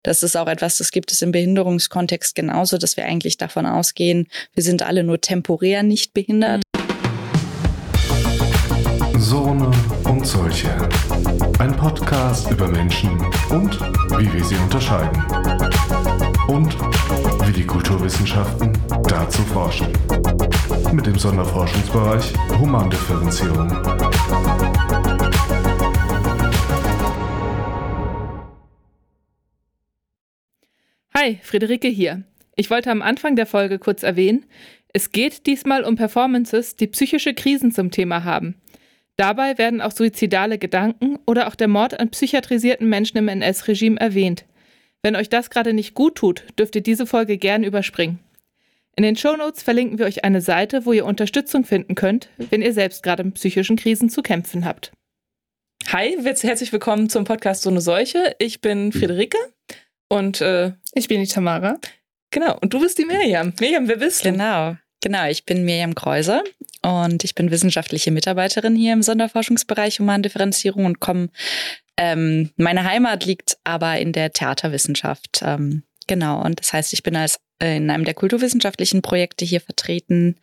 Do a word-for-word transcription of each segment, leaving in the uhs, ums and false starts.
Das ist auch etwas, das gibt es im Behinderungskontext genauso, dass wir eigentlich davon ausgehen, wir sind alle nur temporär nicht behindert. Sone und Solche. Ein Podcast über Menschen und wie wir sie unterscheiden. Und wie die Kulturwissenschaften dazu forschen. Mit dem Sonderforschungsbereich Humandifferenzierung. Hi, Friederike hier. Ich wollte am Anfang der Folge kurz erwähnen, es geht diesmal um Performances, die psychische Krisen zum Thema haben. Dabei werden auch suizidale Gedanken oder auch der Mord an psychiatrisierten Menschen im N S-Regime erwähnt. Wenn euch das gerade nicht gut tut, dürft ihr diese Folge gern überspringen. In den Shownotes verlinken wir euch eine Seite, wo ihr Unterstützung finden könnt, wenn ihr selbst gerade mit psychischen Krisen zu kämpfen habt. Hi, herzlich willkommen zum Podcast So eine Seuche. Ich bin Friederike und äh, ich bin die Tamara. Genau, und du bist die Miriam. Miriam, wer bist du? Genau, genau. Ich bin Miriam Kreuser und ich bin wissenschaftliche Mitarbeiterin hier im Sonderforschungsbereich Humandifferenzierung und komme, ähm, meine Heimat liegt aber in der Theaterwissenschaft. Ähm, genau, und das heißt, ich bin als äh, in einem der kulturwissenschaftlichen Projekte hier vertreten.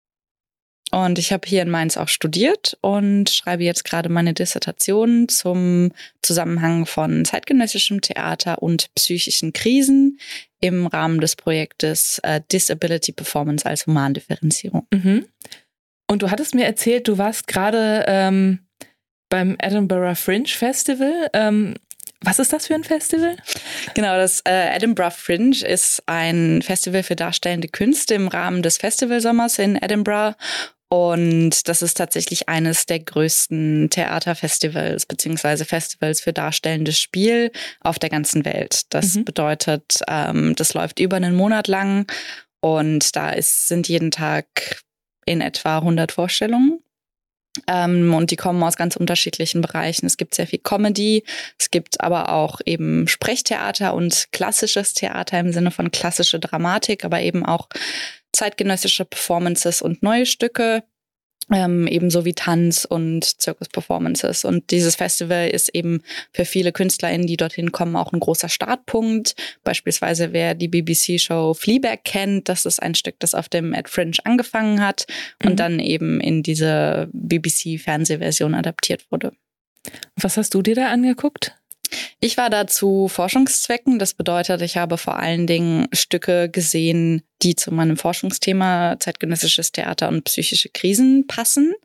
Und ich habe hier in Mainz auch studiert und schreibe jetzt gerade meine Dissertation zum Zusammenhang von zeitgenössischem Theater und psychischen Krisen im Rahmen des Projektes äh, Disability Performance als Humandifferenzierung. Mhm. Und du hattest mir erzählt, du warst gerade ähm, beim Edinburgh Fringe Festival. Ähm, was ist das für ein Festival? Genau, das äh, Edinburgh Fringe ist ein Festival für darstellende Künste im Rahmen des Festivalsommers in Edinburgh. Und das ist tatsächlich eines der größten Theaterfestivals beziehungsweise Festivals für darstellendes Spiel auf der ganzen Welt. Das mhm. bedeutet, ähm, das läuft über einen Monat lang und da ist, sind jeden Tag in etwa hundert Vorstellungen. Ähm, und die kommen aus ganz unterschiedlichen Bereichen. Es gibt sehr viel Comedy, es gibt aber auch eben Sprechtheater und klassisches Theater im Sinne von klassische Dramatik, aber eben auch zeitgenössische Performances und neue Stücke, ähm, ebenso wie Tanz und Zirkus-Performances. Und dieses Festival ist eben für viele KünstlerInnen, die dorthin kommen, auch ein großer Startpunkt. Beispielsweise, wer die B B C-Show Fleabag kennt, das ist ein Stück, das auf dem Ed Fringe angefangen hat mhm. und dann eben in diese B B C-Fernsehversion adaptiert wurde. Was hast du dir da angeguckt? Ich war da zu Forschungszwecken. Das bedeutet, ich habe vor allen Dingen Stücke gesehen, die zu meinem Forschungsthema zeitgenössisches Theater und psychische Krisen passen.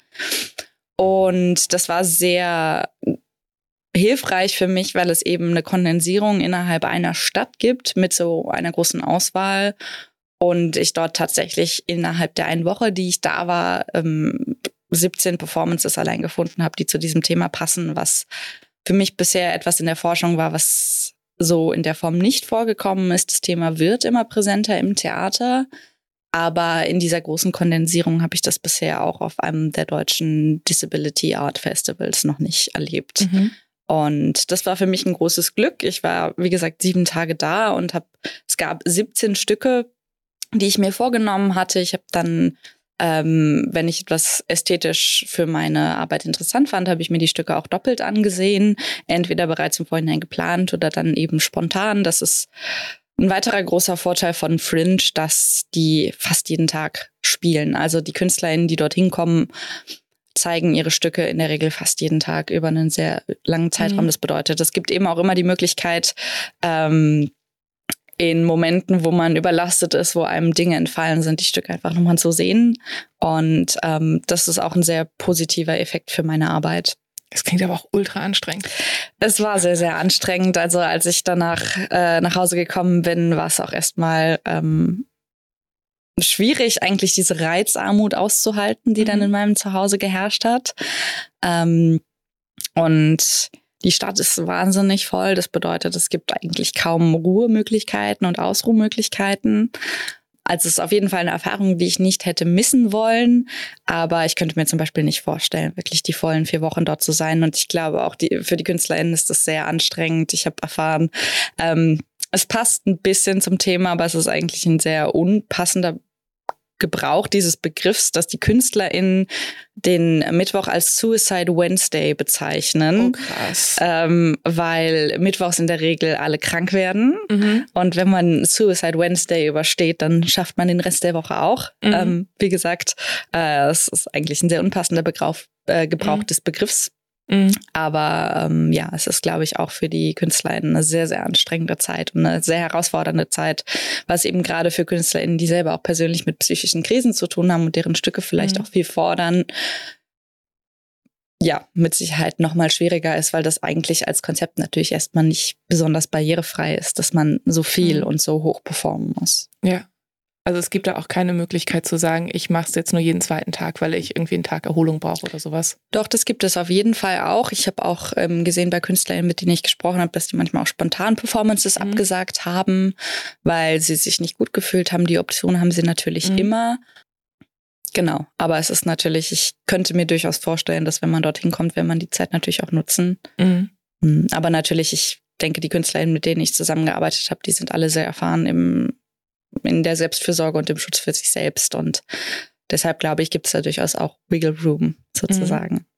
Und das war sehr hilfreich für mich, weil es eben eine Kondensierung innerhalb einer Stadt gibt mit so einer großen Auswahl. Und ich dort tatsächlich innerhalb der einen Woche, die ich da war, siebzehn Performances allein gefunden habe, die zu diesem Thema passen, was für mich bisher etwas in der Forschung war, was so in der Form nicht vorgekommen ist. Das Thema wird immer präsenter im Theater, aber in dieser großen Kondensierung habe ich das bisher auch auf einem der deutschen Disability Art Festivals noch nicht erlebt. Mhm. Und das war für mich ein großes Glück. Ich war, wie gesagt, sieben Tage da und habe, es gab siebzehn Stücke, die ich mir vorgenommen hatte. Ich habe dann Ähm, wenn ich etwas ästhetisch für meine Arbeit interessant fand, habe ich mir die Stücke auch doppelt angesehen. Entweder bereits im Vorhinein geplant oder dann eben spontan. Das ist ein weiterer großer Vorteil von Fringe, dass die fast jeden Tag spielen. Also die KünstlerInnen, die dorthin kommen, zeigen ihre Stücke in der Regel fast jeden Tag über einen sehr langen Zeitraum. Mhm. Das bedeutet, es gibt eben auch immer die Möglichkeit, ähm, in Momenten, wo man überlastet ist, wo einem Dinge entfallen sind, die Stücke einfach nochmal zu sehen. Und ähm, das ist auch ein sehr positiver Effekt für meine Arbeit. Das klingt aber auch ultra anstrengend. Es war sehr, sehr anstrengend. Also als ich danach äh, nach Hause gekommen bin, war es auch erstmal ähm, schwierig, eigentlich diese Reizarmut auszuhalten, die mhm. dann in meinem Zuhause geherrscht hat. Ähm, und Die Stadt ist wahnsinnig voll. Das bedeutet, es gibt eigentlich kaum Ruhemöglichkeiten und Ausruhmöglichkeiten. Also es ist auf jeden Fall eine Erfahrung, die ich nicht hätte missen wollen. Aber ich könnte mir zum Beispiel nicht vorstellen, wirklich die vollen vier Wochen dort zu sein. Und ich glaube auch, die, für die KünstlerInnen ist das sehr anstrengend. Ich habe erfahren, ähm, es passt ein bisschen zum Thema, aber es ist eigentlich ein sehr unpassender Gebrauch dieses Begriffs, dass die KünstlerInnen den Mittwoch als Suicide Wednesday bezeichnen. Oh, krass. Ähm, weil mittwochs in der Regel alle krank werden. Mhm. Und wenn man Suicide Wednesday übersteht, dann schafft man den Rest der Woche auch. Mhm. Ähm, wie gesagt, äh, es ist eigentlich ein sehr unpassender Begrauch, äh, Gebrauch mhm. des Begriffs. Mhm. Aber ähm, ja, es ist, glaube ich, auch für die KünstlerInnen eine sehr, sehr anstrengende Zeit und eine sehr herausfordernde Zeit, was eben gerade für KünstlerInnen, die selber auch persönlich mit psychischen Krisen zu tun haben und deren Stücke vielleicht mhm. auch viel fordern, ja, mit Sicherheit nochmal schwieriger ist, weil das eigentlich als Konzept natürlich erstmal nicht besonders barrierefrei ist, dass man so viel mhm. und so hoch performen muss. Ja. Also es gibt da auch keine Möglichkeit zu sagen, ich mache es jetzt nur jeden zweiten Tag, weil ich irgendwie einen Tag Erholung brauche oder sowas. Doch, das gibt es auf jeden Fall auch. Ich habe auch ähm, gesehen bei KünstlerInnen, mit denen ich gesprochen habe, dass die manchmal auch spontan Performances mhm. abgesagt haben, weil sie sich nicht gut gefühlt haben. Die Option haben sie natürlich mhm. immer. Genau, aber es ist natürlich, ich könnte mir durchaus vorstellen, dass wenn man dorthin kommt, will man die Zeit natürlich auch nutzen. Mhm. Aber natürlich, ich denke, die KünstlerInnen, mit denen ich zusammengearbeitet habe, die sind alle sehr erfahren im in der Selbstfürsorge und dem Schutz für sich selbst. Und deshalb, glaube ich, gibt es da durchaus auch Wiggle Room sozusagen. Mhm.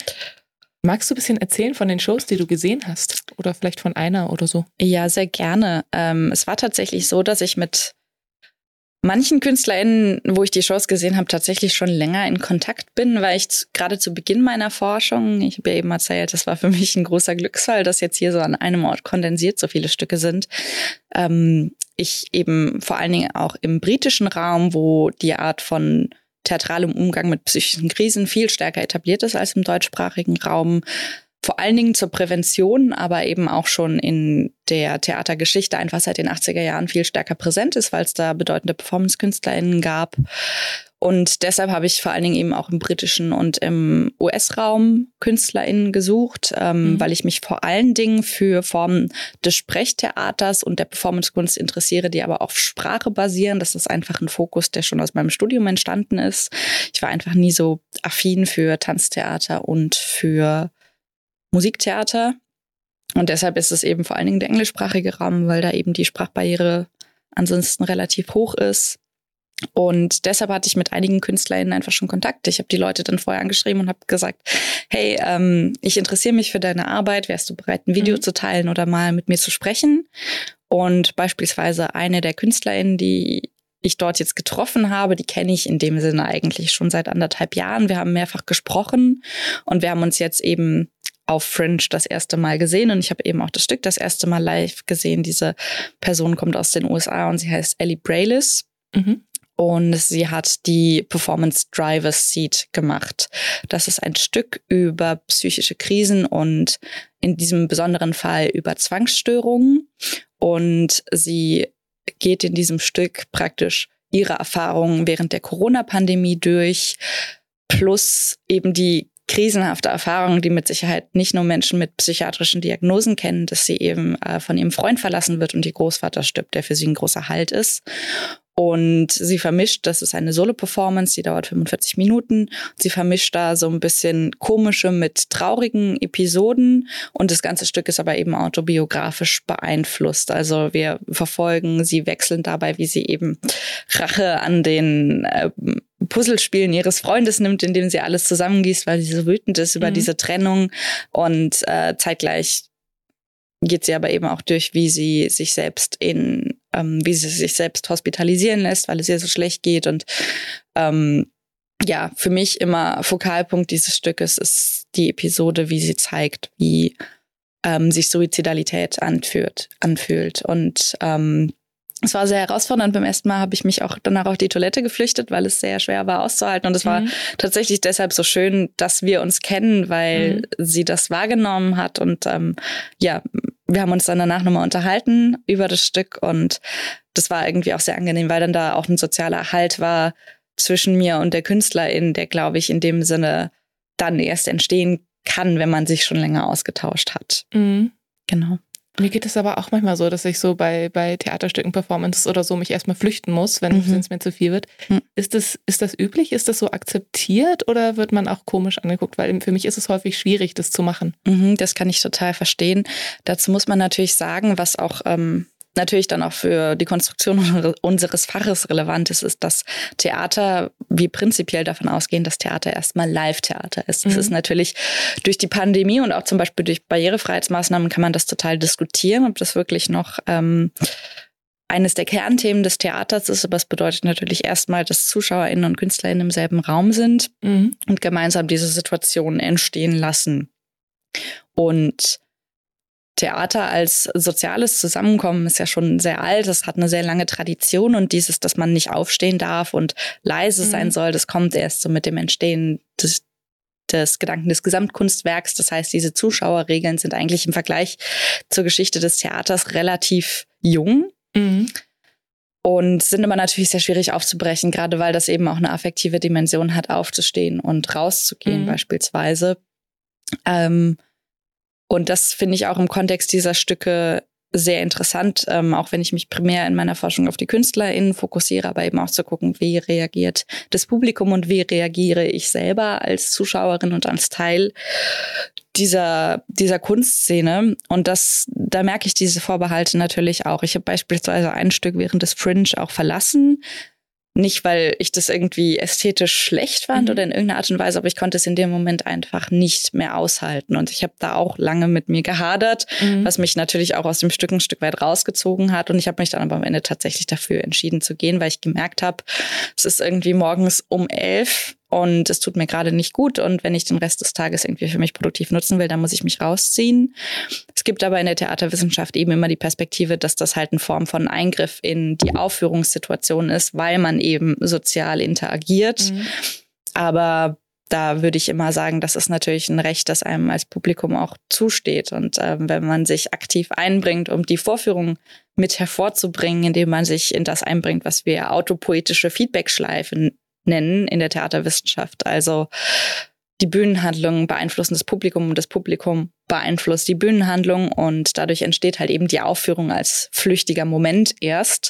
Magst du ein bisschen erzählen von den Shows, die du gesehen hast? Oder vielleicht von einer oder so? Ja, sehr gerne. Ähm, es war tatsächlich so, dass ich mit manchen KünstlerInnen, wo ich die Shows gesehen habe, tatsächlich schon länger in Kontakt bin, weil ich z- gerade zu Beginn meiner Forschung, ich habe ja eben erzählt, das war für mich ein großer Glücksfall, dass jetzt hier so an einem Ort kondensiert so viele Stücke sind. Ähm, ich eben vor allen Dingen auch im britischen Raum, wo die Art von theatralem Umgang mit psychischen Krisen viel stärker etabliert ist als im deutschsprachigen Raum, vor allen Dingen zur Prävention, aber eben auch schon in der Theatergeschichte einfach seit den achtziger Jahren viel stärker präsent ist, weil es da bedeutende Performance-KünstlerInnen gab. Und deshalb habe ich vor allen Dingen eben auch im britischen und im U S-Raum KünstlerInnen gesucht, ähm, mhm. weil ich mich vor allen Dingen für Formen des Sprechtheaters und der Performancekunst interessiere, die aber auf Sprache basieren. Das ist einfach ein Fokus, der schon aus meinem Studium entstanden ist. Ich war einfach nie so affin für Tanztheater und für Musiktheater. Und deshalb ist es eben vor allen Dingen der englischsprachige Raum, weil da eben die Sprachbarriere ansonsten relativ hoch ist. Und deshalb hatte ich mit einigen KünstlerInnen einfach schon Kontakt. Ich habe die Leute dann vorher angeschrieben und habe gesagt, hey, ähm, ich interessiere mich für deine Arbeit. Wärst du bereit, ein Video mhm. zu teilen oder mal mit mir zu sprechen? Und beispielsweise eine der KünstlerInnen, die ich dort jetzt getroffen habe, die kenne ich in dem Sinne eigentlich schon seit anderthalb Jahren. Wir haben mehrfach gesprochen und wir haben uns jetzt eben auf Fringe das erste Mal gesehen und ich habe eben auch das Stück das erste Mal live gesehen. Diese Person kommt aus den U S A und sie heißt Ellie Braylis. Mhm. Und sie hat die Performance Driver's Seat gemacht. Das ist ein Stück über psychische Krisen und in diesem besonderen Fall über Zwangsstörungen. Und sie geht in diesem Stück praktisch ihre Erfahrungen während der Corona-Pandemie durch, plus eben die krisenhafte Erfahrung, die mit Sicherheit nicht nur Menschen mit psychiatrischen Diagnosen kennen, dass sie eben äh, von ihrem Freund verlassen wird und ihr Großvater stirbt, der für sie ein großer Halt ist. Und sie vermischt, das ist eine Solo-Performance, die dauert fünfundvierzig Minuten. Sie vermischt da so ein bisschen komische mit traurigen Episoden und das ganze Stück ist aber eben autobiografisch beeinflusst. Also wir verfolgen sie wechselnd dabei, wie sie eben Rache an den äh, Puzzlespielen ihres Freundes nimmt, indem sie alles zusammengießt, weil sie so wütend ist über mhm. diese Trennung und äh, zeitgleich geht sie aber eben auch durch, wie sie sich selbst in, ähm, wie sie sich selbst hospitalisieren lässt, weil es ihr so schlecht geht. Und ähm, ja, für mich immer Fokalpunkt dieses Stückes ist die Episode, wie sie zeigt, wie ähm, sich Suizidalität anfühlt, anfühlt. Und ähm, es war sehr herausfordernd. Beim ersten Mal habe ich mich auch danach auf die Toilette geflüchtet, weil es sehr schwer war auszuhalten. Und es mhm. war tatsächlich deshalb so schön, dass wir uns kennen, weil mhm. sie das wahrgenommen hat. Und ähm, ja, wir haben uns dann danach nochmal unterhalten über das Stück. Und das war irgendwie auch sehr angenehm, weil dann da auch ein sozialer Halt war zwischen mir und der Künstlerin, der, glaube ich, in dem Sinne dann erst entstehen kann, wenn man sich schon länger ausgetauscht hat. Mhm. Genau. Mir geht es aber auch manchmal so, dass ich so bei, bei Theaterstücken, Performances oder so mich erstmal flüchten muss, wenn Mhm. es mir zu viel wird. Mhm. Ist das, ist das üblich? Ist das so akzeptiert oder wird man auch komisch angeguckt? Weil für mich ist es häufig schwierig, das zu machen. Mhm, das kann ich total verstehen. Dazu muss man natürlich sagen, was auch ähm, natürlich dann auch für die Konstruktion unseres Faches relevant ist, ist, dass Theater, wir prinzipiell davon ausgehen, dass Theater erstmal Live-Theater ist. Das mhm. ist natürlich durch die Pandemie und auch zum Beispiel durch Barrierefreiheitsmaßnahmen kann man das total diskutieren, ob das wirklich noch ähm, eines der Kernthemen des Theaters ist. Aber es bedeutet natürlich erstmal, dass ZuschauerInnen und KünstlerInnen im selben Raum sind mhm. und gemeinsam diese Situation entstehen lassen. Und Theater als soziales Zusammenkommen ist ja schon sehr alt, es hat eine sehr lange Tradition und dieses, dass man nicht aufstehen darf und leise mhm. sein soll, das kommt erst so mit dem Entstehen des, des Gedanken des Gesamtkunstwerks. Das heißt, diese Zuschauerregeln sind eigentlich im Vergleich zur Geschichte des Theaters relativ jung mhm. und sind aber natürlich sehr schwierig aufzubrechen, gerade weil das eben auch eine affektive Dimension hat, aufzustehen und rauszugehen mhm. beispielsweise. Ähm, Und das finde ich auch im Kontext dieser Stücke sehr interessant, ähm, auch wenn ich mich primär in meiner Forschung auf die KünstlerInnen fokussiere, aber eben auch zu gucken, wie reagiert das Publikum und wie reagiere ich selber als Zuschauerin und als Teil dieser, dieser Kunstszene. Und das, da merke ich diese Vorbehalte natürlich auch. Ich habe beispielsweise ein Stück während des Fringe auch verlassen. Nicht, weil ich das irgendwie ästhetisch schlecht fand mhm. oder in irgendeiner Art und Weise, aber ich konnte es in dem Moment einfach nicht mehr aushalten. Und ich habe da auch lange mit mir gehadert, mhm. was mich natürlich auch aus dem Stück ein Stück weit rausgezogen hat. Und ich habe mich dann aber am Ende tatsächlich dafür entschieden zu gehen, weil ich gemerkt habe, es ist irgendwie morgens um elf und es tut mir gerade nicht gut. Und wenn ich den Rest des Tages irgendwie für mich produktiv nutzen will, dann muss ich mich rausziehen. Es gibt aber in der Theaterwissenschaft eben immer die Perspektive, dass das halt eine Form von Eingriff in die Aufführungssituation ist, weil man eben sozial interagiert. Mhm. Aber da würde ich immer sagen, das ist natürlich ein Recht, das einem als Publikum auch zusteht. Und äh, wenn man sich aktiv einbringt, um die Vorführung mit hervorzubringen, indem man sich in das einbringt, was wir autopoetische Feedbackschleifen nennen in der Theaterwissenschaft. Also die Bühnenhandlungen beeinflussen das Publikum und das Publikum beeinflusst die Bühnenhandlung und dadurch entsteht halt eben die Aufführung als flüchtiger Moment erst.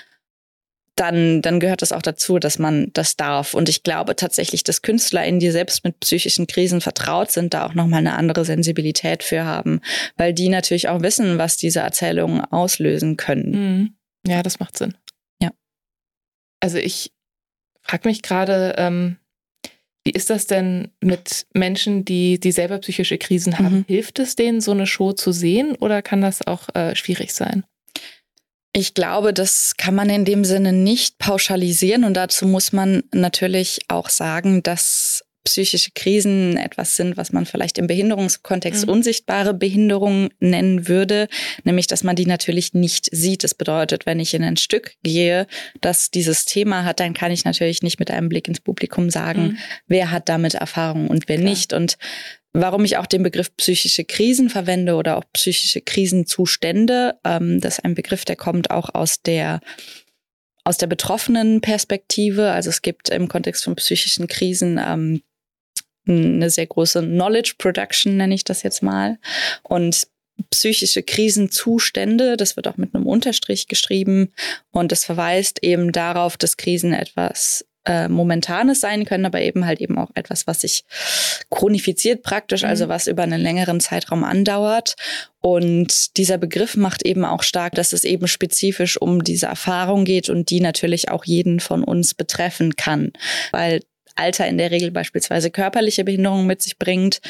Dann, dann gehört es auch dazu, dass man das darf. Und ich glaube tatsächlich, dass KünstlerInnen, die selbst mit psychischen Krisen vertraut sind, da auch nochmal eine andere Sensibilität für haben, weil die natürlich auch wissen, was diese Erzählungen auslösen können. Ja, das macht Sinn. Ja. Also ich frage mich gerade, ähm, wie ist das denn mit Menschen, die, die selber psychische Krisen haben? Mhm. Hilft es denen, so eine Show zu sehen oder kann das auch äh, schwierig sein? Ich glaube, das kann man in dem Sinne nicht pauschalisieren und dazu muss man natürlich auch sagen, dass psychische Krisen etwas sind, was man vielleicht im Behinderungskontext mhm. unsichtbare Behinderung nennen würde, nämlich, dass man die natürlich nicht sieht. Das bedeutet, wenn ich in ein Stück gehe, das dieses Thema hat, dann kann ich natürlich nicht mit einem Blick ins Publikum sagen, mhm. wer hat damit Erfahrung und wer Klar. nicht. Und warum ich auch den Begriff psychische Krisen verwende oder auch psychische Krisenzustände, ähm, das ist ein Begriff, der kommt auch aus der aus der betroffenen Perspektive. Also es gibt im Kontext von psychischen Krisen ähm, eine sehr große Knowledge Production, nenne ich das jetzt mal. Und psychische Krisenzustände, das wird auch mit einem Unterstrich geschrieben. Und das verweist eben darauf, dass Krisen etwas äh, Momentanes sein können, aber eben halt eben auch etwas, was sich chronifiziert praktisch, mhm. also was über einen längeren Zeitraum andauert. Und dieser Begriff macht eben auch stark, dass es eben spezifisch um diese Erfahrung geht und die natürlich auch jeden von uns betreffen kann, weil Alter in der Regel beispielsweise körperliche Behinderungen mit sich bringt.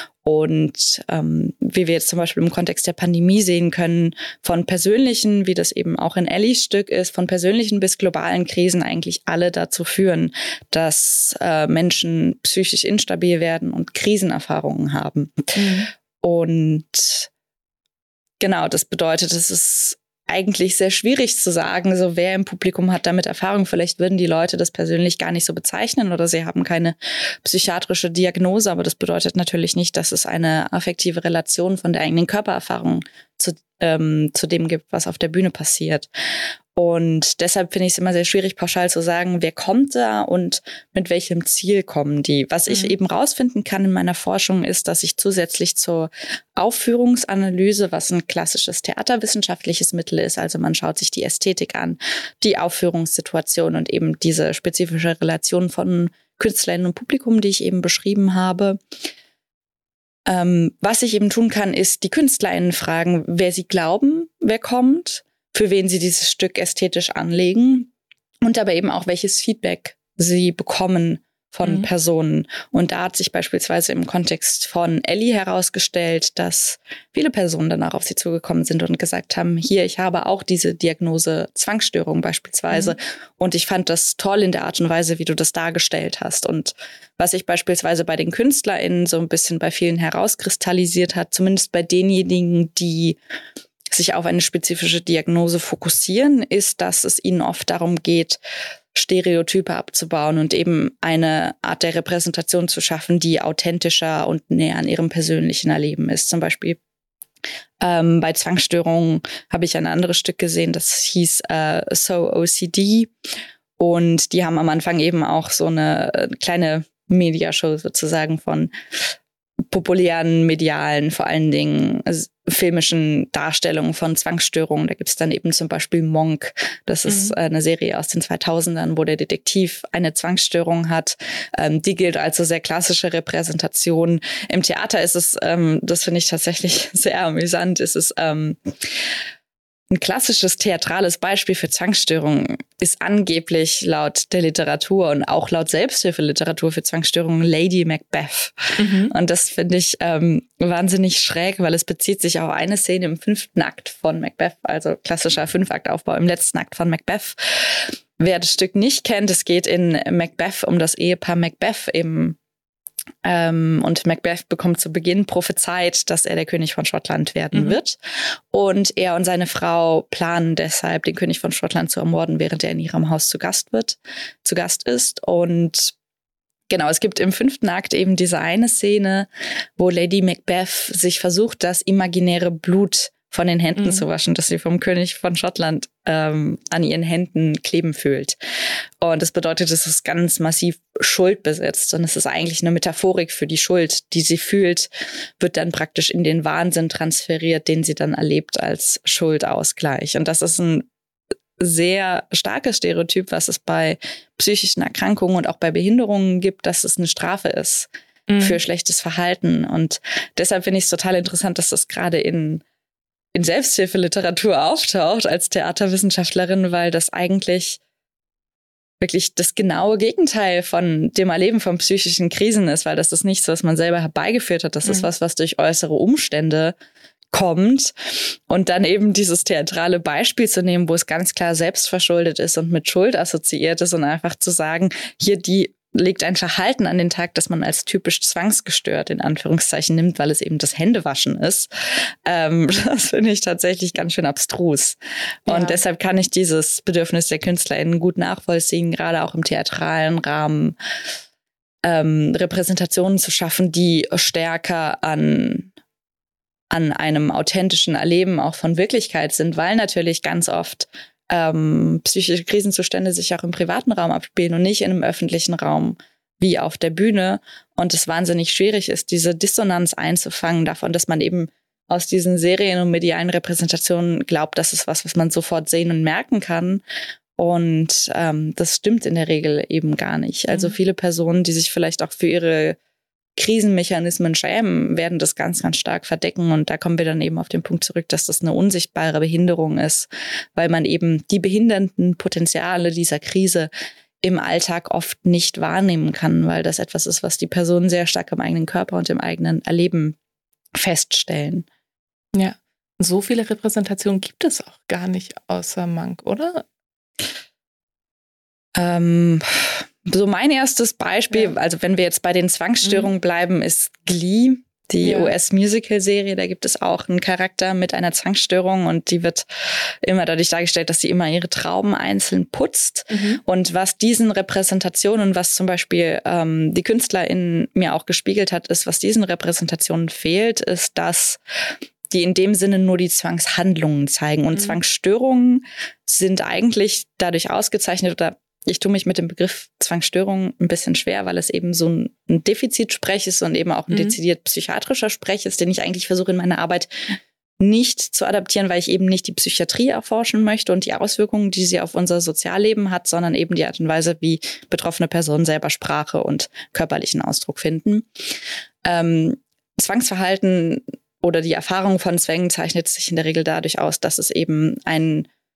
Und ähm, wie wir jetzt zum Beispiel im Kontext der Pandemie sehen können, von persönlichen, wie das eben auch in Ellies Stück ist, von persönlichen bis globalen Krisen eigentlich alle dazu führen, dass äh, Menschen psychisch instabil werden und Krisenerfahrungen haben. Mhm. Und genau, das bedeutet, es ist eigentlich sehr schwierig zu sagen, so wer im Publikum hat damit Erfahrung. Vielleicht würden die Leute das persönlich gar nicht so bezeichnen oder sie haben keine psychiatrische Diagnose, aber das bedeutet natürlich nicht, dass es eine affektive Relation von der eigenen Körpererfahrung zu, ähm, zu dem gibt, was auf der Bühne passiert. Und deshalb finde ich es immer sehr schwierig, pauschal zu sagen, wer kommt da und mit welchem Ziel kommen die. Was mhm. ich eben rausfinden kann in meiner Forschung ist, dass ich zusätzlich zur Aufführungsanalyse, was ein klassisches theaterwissenschaftliches Mittel ist, also man schaut sich die Ästhetik an, die Aufführungssituation und eben diese spezifische Relation von KünstlerInnen und Publikum, die ich eben beschrieben habe. Ähm, was ich eben tun kann, ist die KünstlerInnen fragen, wer sie glauben, wer kommt, für wen sie dieses Stück ästhetisch anlegen und aber eben auch, welches Feedback sie bekommen von mhm. Personen. Und da hat sich beispielsweise im Kontext von Ellie herausgestellt, dass viele Personen danach auf sie zugekommen sind und gesagt haben, hier, ich habe auch diese Diagnose Zwangsstörung beispielsweise. Mhm. Und ich fand das toll in der Art und Weise, wie du das dargestellt hast. Und was sich beispielsweise bei den KünstlerInnen so ein bisschen bei vielen herauskristallisiert hat, zumindest bei denjenigen, die sich auf eine spezifische Diagnose fokussieren, ist, dass es ihnen oft darum geht, Stereotype abzubauen und eben eine Art der Repräsentation zu schaffen, die authentischer und näher an ihrem persönlichen Erleben ist. Zum Beispiel ähm, bei Zwangsstörungen habe ich ein anderes Stück gesehen, das hieß äh, So O C D. Und die haben am Anfang eben auch so eine kleine Mediashow sozusagen von populären, medialen, vor allen Dingen also filmischen Darstellungen von Zwangsstörungen. Da gibt es dann eben zum Beispiel Monk. Das mhm. ist eine Serie aus den zweitausendern, wo der Detektiv eine Zwangsstörung hat. Ähm, die gilt als so sehr klassische Repräsentation. Im Theater ist es, ähm, das finde ich tatsächlich sehr amüsant, ist es ähm, ein klassisches theatrales Beispiel für Zwangsstörungen ist angeblich laut der Literatur und auch laut Selbsthilfeliteratur für Zwangsstörungen Lady Macbeth. Mhm. Und das finde ich ähm, wahnsinnig schräg, weil es bezieht sich auf eine Szene im fünften Akt von Macbeth, also klassischer Fünfaktaufbau im letzten Akt von Macbeth. Wer das Stück nicht kennt, es geht in Macbeth um das Ehepaar Macbeth eben. Ähm, und Macbeth bekommt zu Beginn prophezeit, dass er der König von Schottland werden mhm. wird. Und er und seine Frau planen deshalb, den König von Schottland zu ermorden, während er in ihrem Haus zu Gast wird, zu Gast ist. Und genau, es gibt im fünften Akt eben diese eine Szene, wo Lady Macbeth sich versucht, das imaginäre Blut von den Händen mhm. zu waschen, dass sie vom König von Schottland ähm, an ihren Händen kleben fühlt. Und das bedeutet, es ist ganz massiv schuldbesetzt. Und es ist eigentlich eine Metaphorik für die Schuld, die sie fühlt, wird dann praktisch in den Wahnsinn transferiert, den sie dann erlebt als Schuldausgleich. Und das ist ein sehr starkes Stereotyp, was es bei psychischen Erkrankungen und auch bei Behinderungen gibt, dass es eine Strafe ist mhm. für schlechtes Verhalten. Und deshalb finde ich es total interessant, dass das gerade in in Selbsthilfeliteratur auftaucht als Theaterwissenschaftlerin, weil das eigentlich wirklich das genaue Gegenteil von dem Erleben von psychischen Krisen ist, weil das ist nichts, was man selber herbeigeführt hat. Das mhm. ist was, was durch äußere Umstände kommt. Und dann eben dieses theatrale Beispiel zu nehmen, wo es ganz klar selbstverschuldet ist und mit Schuld assoziiert ist und einfach zu sagen, hier die legt ein Verhalten an den Tag, das man als typisch zwangsgestört in Anführungszeichen nimmt, weil es eben das Händewaschen ist. Ähm, das finde ich tatsächlich ganz schön abstrus. Und ja. deshalb kann ich dieses Bedürfnis der KünstlerInnen gut nachvollziehen, gerade auch im theatralen Rahmen, ähm, Repräsentationen zu schaffen, die stärker an an einem authentischen Erleben auch von Wirklichkeit sind, weil natürlich ganz oft Ähm, psychische Krisenzustände sich auch im privaten Raum abspielen und nicht in einem öffentlichen Raum wie auf der Bühne. Und es wahnsinnig schwierig ist, diese Dissonanz einzufangen davon, dass man eben aus diesen Serien und medialen Repräsentationen glaubt, das ist was, was man sofort sehen und merken kann. Und ähm, das stimmt in der Regel eben gar nicht. Also viele Personen, die sich vielleicht auch für ihre Krisenmechanismen schämen, werden das ganz, ganz stark verdecken. Und da kommen wir dann eben auf den Punkt zurück, dass das eine unsichtbare Behinderung ist, weil man eben die behindernden Potenziale dieser Krise im Alltag oft nicht wahrnehmen kann, weil das etwas ist, was die Personen sehr stark im eigenen Körper und im eigenen Erleben feststellen. Ja, so viele Repräsentationen gibt es auch gar nicht außer Monk, oder? Ähm... So mein erstes Beispiel, ja. also wenn wir jetzt bei den Zwangsstörungen mhm. bleiben, ist Glee, die ja. U S-Musical-Serie. Da gibt es auch einen Charakter mit einer Zwangsstörung und die wird immer dadurch dargestellt, dass sie immer ihre Trauben einzeln putzt. Mhm. Und was diesen Repräsentationen, was zum Beispiel ähm, die Künstlerin mir auch gespiegelt hat, ist, was diesen Repräsentationen fehlt, ist, dass die in dem Sinne nur die Zwangshandlungen zeigen. Und mhm. Zwangsstörungen sind eigentlich dadurch ausgezeichnet oder ich tue mich mit dem Begriff Zwangsstörung ein bisschen schwer, weil es eben so ein Defizitsprech ist und eben auch ein mhm. dezidiert psychiatrischer Sprech ist, den ich eigentlich versuche in meiner Arbeit nicht zu adaptieren, weil ich eben nicht die Psychiatrie erforschen möchte und die Auswirkungen, die sie auf unser Sozialleben hat, sondern eben die Art und Weise, wie betroffene Personen selber Sprache und körperlichen Ausdruck finden. Ähm, Zwangsverhalten oder die Erfahrung von Zwängen zeichnet sich in der Regel dadurch aus, dass es eben ein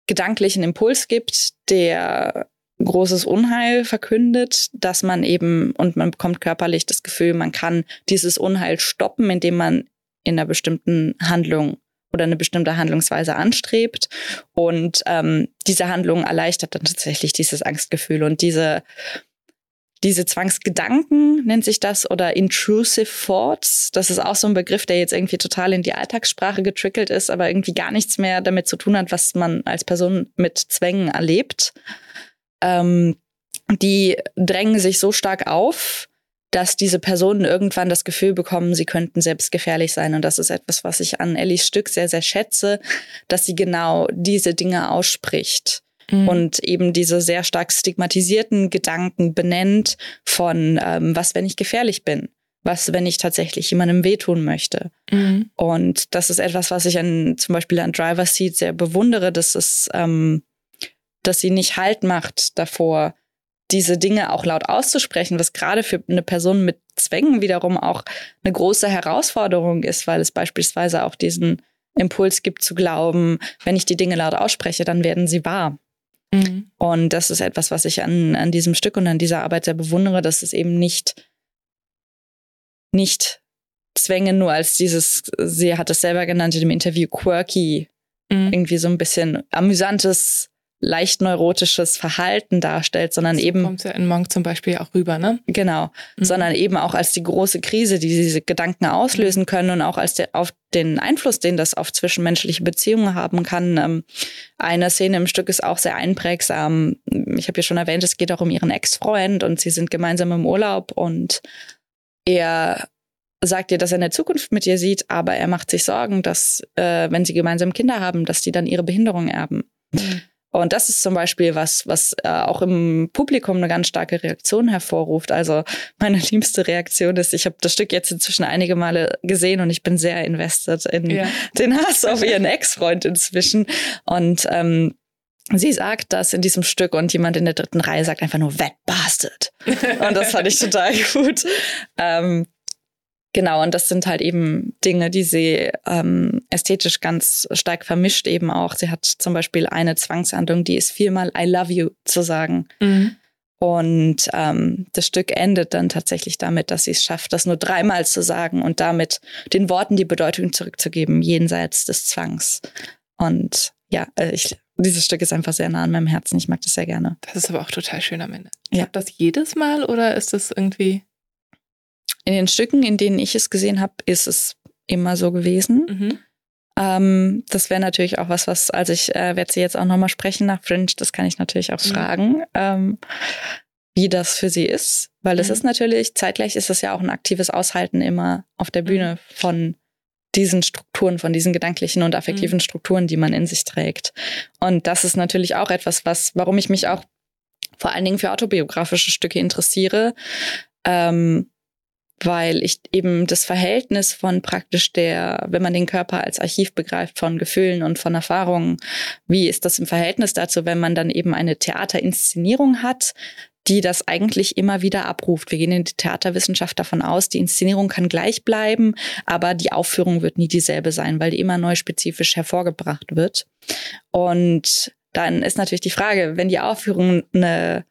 gedanklichen Impuls gibt, der großes Unheil verkündet, dass man eben, und man bekommt körperlich das Gefühl, man kann dieses Unheil stoppen, indem man in einer bestimmten Handlung oder eine bestimmte Handlungsweise anstrebt. Und ähm, diese Handlung erleichtert dann tatsächlich dieses Angstgefühl. Und diese, diese Zwangsgedanken, nennt sich das, oder intrusive thoughts, das ist auch so ein Begriff, der jetzt irgendwie total in die Alltagssprache getrickelt ist, aber irgendwie gar nichts mehr damit zu tun hat, was man als Person mit Zwängen erlebt. Ähm, die drängen sich so stark auf, dass diese Personen irgendwann das Gefühl bekommen, sie könnten selbst gefährlich sein. Und das ist etwas, was ich an Ellies Stück sehr, sehr schätze, dass sie genau diese Dinge ausspricht mhm. und eben diese sehr stark stigmatisierten Gedanken benennt von, ähm, was, wenn ich gefährlich bin? Was, wenn ich tatsächlich jemandem wehtun möchte? Mhm. Und das ist etwas, was ich an, zum Beispiel an Driver's Seat sehr bewundere, dass es ähm, dass sie nicht Halt macht davor, diese Dinge auch laut auszusprechen, was gerade für eine Person mit Zwängen wiederum auch eine große Herausforderung ist, weil es beispielsweise auch diesen Impuls gibt zu glauben, wenn ich die Dinge laut ausspreche, dann werden sie wahr. Mhm. Und das ist etwas, was ich an, an diesem Stück und an dieser Arbeit sehr bewundere, dass es eben nicht, nicht Zwänge nur als dieses, sie hat es selber genannt in dem Interview, quirky, mhm. irgendwie so ein bisschen amüsantes, leicht neurotisches Verhalten darstellt, sondern so eben... kommt es ja in Monk zum Beispiel auch rüber, ne? Genau, mhm. sondern eben auch als die große Krise, die diese Gedanken auslösen mhm. können und auch als der, auf den Einfluss, den das auf zwischenmenschliche Beziehungen haben kann. Ähm, eine Szene im Stück ist auch sehr einprägsam. Ich habe ja schon erwähnt, es geht auch um ihren Ex-Freund und sie sind gemeinsam im Urlaub und er sagt ihr, dass er eine Zukunft mit ihr sieht, aber er macht sich Sorgen, dass, äh, wenn sie gemeinsam Kinder haben, dass die dann ihre Behinderung erben. Mhm. Und das ist zum Beispiel was, was äh, auch im Publikum eine ganz starke Reaktion hervorruft. Also meine liebste Reaktion ist, ich habe das Stück jetzt inzwischen einige Male gesehen und ich bin sehr invested in ja. den Hass auf ihren Ex-Freund inzwischen. Und ähm, sie sagt das in diesem Stück und jemand in der dritten Reihe sagt einfach nur, "That bastard." Und das fand ich total gut. Ähm, Genau, und das sind halt eben Dinge, die sie ähm, ästhetisch ganz stark vermischt eben auch. Sie hat zum Beispiel eine Zwangshandlung, die ist viermal I love you zu sagen. Mhm. Und ähm, das Stück endet dann tatsächlich damit, dass sie es schafft, das nur dreimal zu sagen und damit den Worten die Bedeutung zurückzugeben, jenseits des Zwangs. Und ja, ich, dieses Stück ist einfach sehr nah an meinem Herzen. Ich mag das sehr gerne. Das ist aber auch total schön am Ende. Ja. Klappt das jedes Mal oder ist das irgendwie... In den Stücken, in denen ich es gesehen habe, ist es immer so gewesen. Mhm. Ähm, das wäre natürlich auch was, was, also ich äh, werde sie jetzt auch nochmal sprechen nach Fringe, das kann ich natürlich auch mhm. fragen, ähm, wie das für sie ist. Weil es mhm. ist natürlich, zeitgleich ist es ja auch ein aktives Aushalten immer auf der Bühne mhm. von diesen Strukturen, von diesen gedanklichen und affektiven mhm. Strukturen, die man in sich trägt. Und das ist natürlich auch etwas, was, warum ich mich auch vor allen Dingen für autobiografische Stücke interessiere, ähm, weil ich eben das Verhältnis von praktisch der, wenn man den Körper als Archiv begreift, von Gefühlen und von Erfahrungen, wie ist das im Verhältnis dazu, wenn man dann eben eine Theaterinszenierung hat, die das eigentlich immer wieder abruft. Wir gehen in die Theaterwissenschaft davon aus, die Inszenierung kann gleich bleiben, aber die Aufführung wird nie dieselbe sein, weil die immer neu spezifisch hervorgebracht wird. Und dann ist natürlich die Frage, wenn die Aufführung eine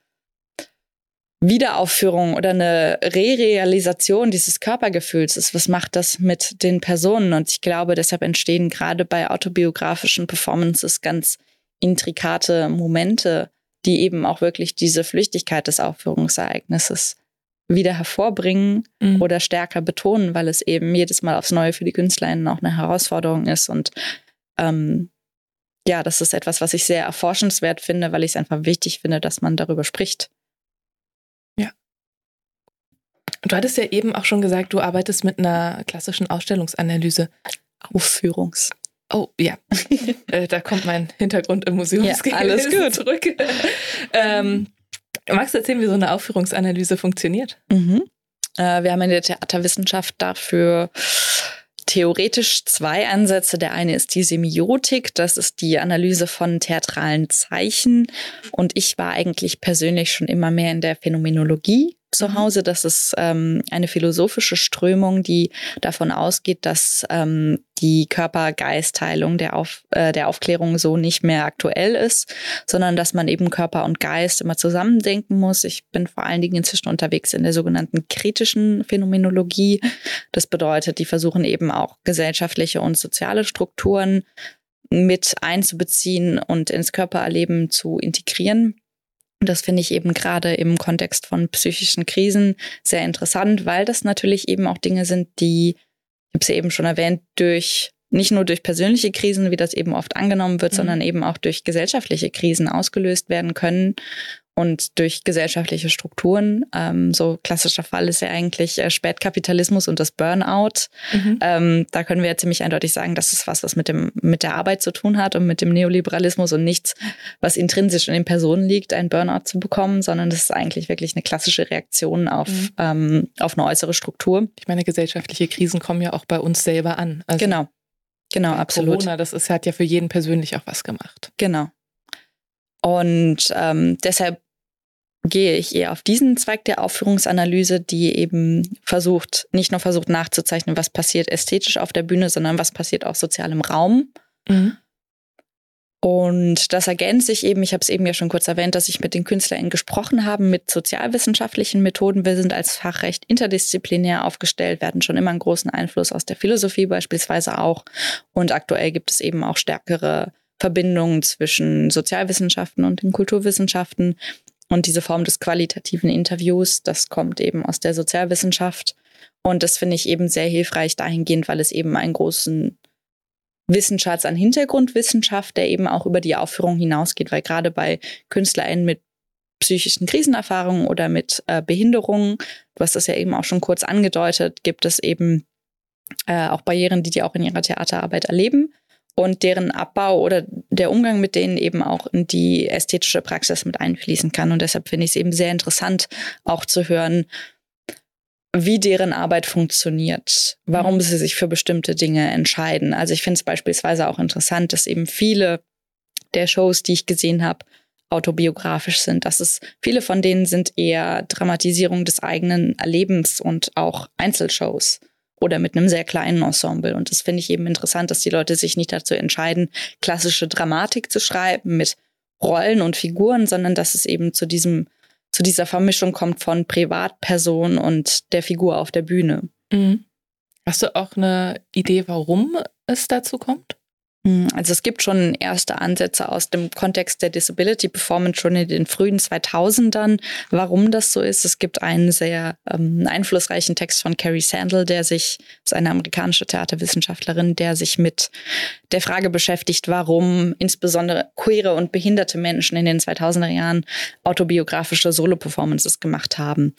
Wiederaufführung oder eine Re-Realisation dieses Körpergefühls ist, was macht das mit den Personen? Und ich glaube, deshalb entstehen gerade bei autobiografischen Performances ganz intrikate Momente, die eben auch wirklich diese Flüchtigkeit des Aufführungsereignisses wieder hervorbringen mhm. oder stärker betonen, weil es eben jedes Mal aufs Neue für die KünstlerInnen auch eine Herausforderung ist. Und ähm, ja, das ist etwas, was ich sehr erforschenswert finde, weil ich es einfach wichtig finde, dass man darüber spricht. Du hattest ja eben auch schon gesagt, du arbeitest mit einer klassischen Ausstellungsanalyse. Aufführungs. Oh, ja. äh, da kommt mein Hintergrund im Museumsgewesen ja, alles gut. zurück. ähm, magst du erzählen, wie so eine Aufführungsanalyse funktioniert? Mhm. Äh, wir haben in der Theaterwissenschaft dafür theoretisch zwei Ansätze. Der eine ist die Semiotik, das ist die Analyse von theatralen Zeichen. Und ich war eigentlich persönlich schon immer mehr in der Phänomenologie zu Hause. Das ist ähm, eine philosophische Strömung, die davon ausgeht, dass ähm, die Körper-Geist-Teilung der, Auf, äh, der Aufklärung so nicht mehr aktuell ist, sondern dass man eben Körper und Geist immer zusammendenken muss. Ich bin vor allen Dingen inzwischen unterwegs in der sogenannten kritischen Phänomenologie. Das bedeutet, die versuchen eben auch gesellschaftliche und soziale Strukturen mit einzubeziehen und ins Körpererleben zu integrieren. Das finde ich eben gerade im Kontext von psychischen Krisen sehr interessant, weil das natürlich eben auch Dinge sind, die, ich habe es ja eben schon erwähnt, durch nicht nur durch persönliche Krisen, wie das eben oft angenommen wird, mhm. sondern eben auch durch gesellschaftliche Krisen ausgelöst werden können und durch gesellschaftliche Strukturen. Ähm, so klassischer Fall ist ja eigentlich äh, Spätkapitalismus und das Burnout. Mhm. Ähm, da können wir ja ziemlich eindeutig sagen, das ist was, was mit dem mit der Arbeit zu tun hat und mit dem Neoliberalismus und nichts, was intrinsisch in den Personen liegt, einen Burnout zu bekommen, sondern das ist eigentlich wirklich eine klassische Reaktion auf, mhm. ähm, auf eine äußere Struktur. Ich meine, gesellschaftliche Krisen kommen ja auch bei uns selber an. Also genau, genau, absolut. Corona, das ist, hat ja für jeden persönlich auch was gemacht. Genau. Und ähm, deshalb gehe ich eher auf diesen Zweig der Aufführungsanalyse, die eben versucht, nicht nur versucht nachzuzeichnen, was passiert ästhetisch auf der Bühne, sondern was passiert auch sozial im Raum. Mhm. Und das ergänzt sich eben, ich habe es eben ja schon kurz erwähnt, dass ich mit den KünstlerInnen gesprochen habe, mit sozialwissenschaftlichen Methoden. Wir sind als Fach recht interdisziplinär aufgestellt, wir hatten schon immer einen großen Einfluss aus der Philosophie beispielsweise auch. Und aktuell gibt es eben auch stärkere Verbindungen zwischen Sozialwissenschaften und den Kulturwissenschaften. Und diese Form des qualitativen Interviews, das kommt eben aus der Sozialwissenschaft. Und das finde ich eben sehr hilfreich dahingehend, weil es eben einen großen Wissensschatz an Hintergrundwissenschaft, der eben auch über die Aufführung hinausgeht. Weil gerade bei KünstlerInnen mit psychischen Krisenerfahrungen oder mit äh, Behinderungen, du hast das ja eben auch schon kurz angedeutet, gibt es eben äh, auch Barrieren, die die auch in ihrer Theaterarbeit erleben. Und deren Abbau oder der Umgang mit denen eben auch in die ästhetische Praxis mit einfließen kann. Und deshalb finde ich es eben sehr interessant, auch zu hören, wie deren Arbeit funktioniert, warum mhm. sie sich für bestimmte Dinge entscheiden. Also ich finde es beispielsweise auch interessant, dass eben viele der Shows, die ich gesehen habe, autobiografisch sind. Dass es, viele von denen sind eher Dramatisierung des eigenen Erlebens und auch Einzelshows. Oder mit einem sehr kleinen Ensemble. Und das finde ich eben interessant, dass die Leute sich nicht dazu entscheiden, klassische Dramatik zu schreiben mit Rollen und Figuren, sondern dass es eben zu diesem, zu dieser Vermischung kommt von Privatperson und der Figur auf der Bühne. Mhm. Hast du auch eine Idee, warum es dazu kommt? Also es gibt schon erste Ansätze aus dem Kontext der Disability Performance schon in den frühen zweitausendern, warum das so ist. Es gibt einen sehr ähm, einflussreichen Text von Carrie Sandel, der sich, das ist eine amerikanische Theaterwissenschaftlerin, der sich mit der Frage beschäftigt, warum insbesondere queere und behinderte Menschen in den zweitausender Jahren autobiografische Solo-Performances gemacht haben.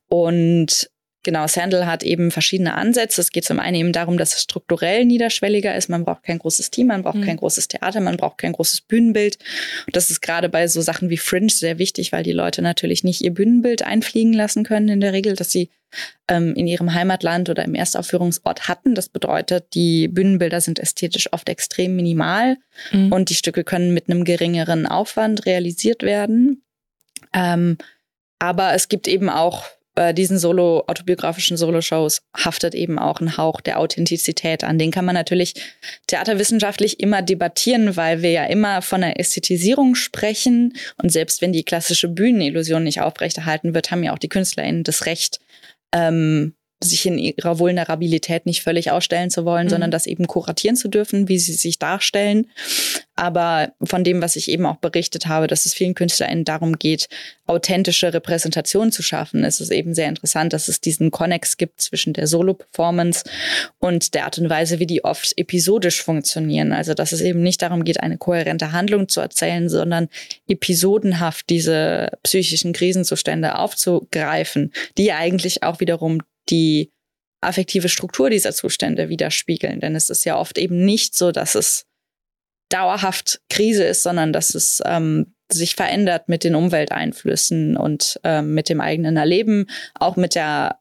Und genau, Sandel hat eben verschiedene Ansätze. Es geht zum einen eben darum, dass es strukturell niederschwelliger ist. Man braucht kein großes Team, man braucht mhm. kein großes Theater, man braucht kein großes Bühnenbild. Und das ist gerade bei so Sachen wie Fringe sehr wichtig, weil die Leute natürlich nicht ihr Bühnenbild einfliegen lassen können in der Regel, dass sie ähm, in ihrem Heimatland oder im Erstaufführungsort hatten. Das bedeutet, die Bühnenbilder sind ästhetisch oft extrem minimal mhm. und die Stücke können mit einem geringeren Aufwand realisiert werden. Ähm, aber es gibt eben auch Bei diesen Solo, autobiografischen Solo-Shows haftet eben auch ein Hauch der Authentizität an. Den kann man natürlich theaterwissenschaftlich immer debattieren, weil wir ja immer von einer Ästhetisierung sprechen. Und selbst wenn die klassische Bühnenillusion nicht aufrechterhalten wird, haben ja auch die KünstlerInnen das Recht, ähm, sich in ihrer Vulnerabilität nicht völlig ausstellen zu wollen, mhm. sondern das eben kuratieren zu dürfen, wie sie sich darstellen. Aber von dem, was ich eben auch berichtet habe, dass es vielen KünstlerInnen darum geht, authentische Repräsentationen zu schaffen, ist es eben sehr interessant, dass es diesen Konnex gibt zwischen der Solo-Performance und der Art und Weise, wie die oft episodisch funktionieren. Also dass es eben nicht darum geht, eine kohärente Handlung zu erzählen, sondern episodenhaft diese psychischen Krisenzustände aufzugreifen, die eigentlich auch wiederum die affektive Struktur dieser Zustände widerspiegeln. Denn es ist ja oft eben nicht so, dass es dauerhaft Krise ist, sondern dass es ähm, sich verändert mit den Umwelteinflüssen und ähm, mit dem eigenen Erleben, auch mit der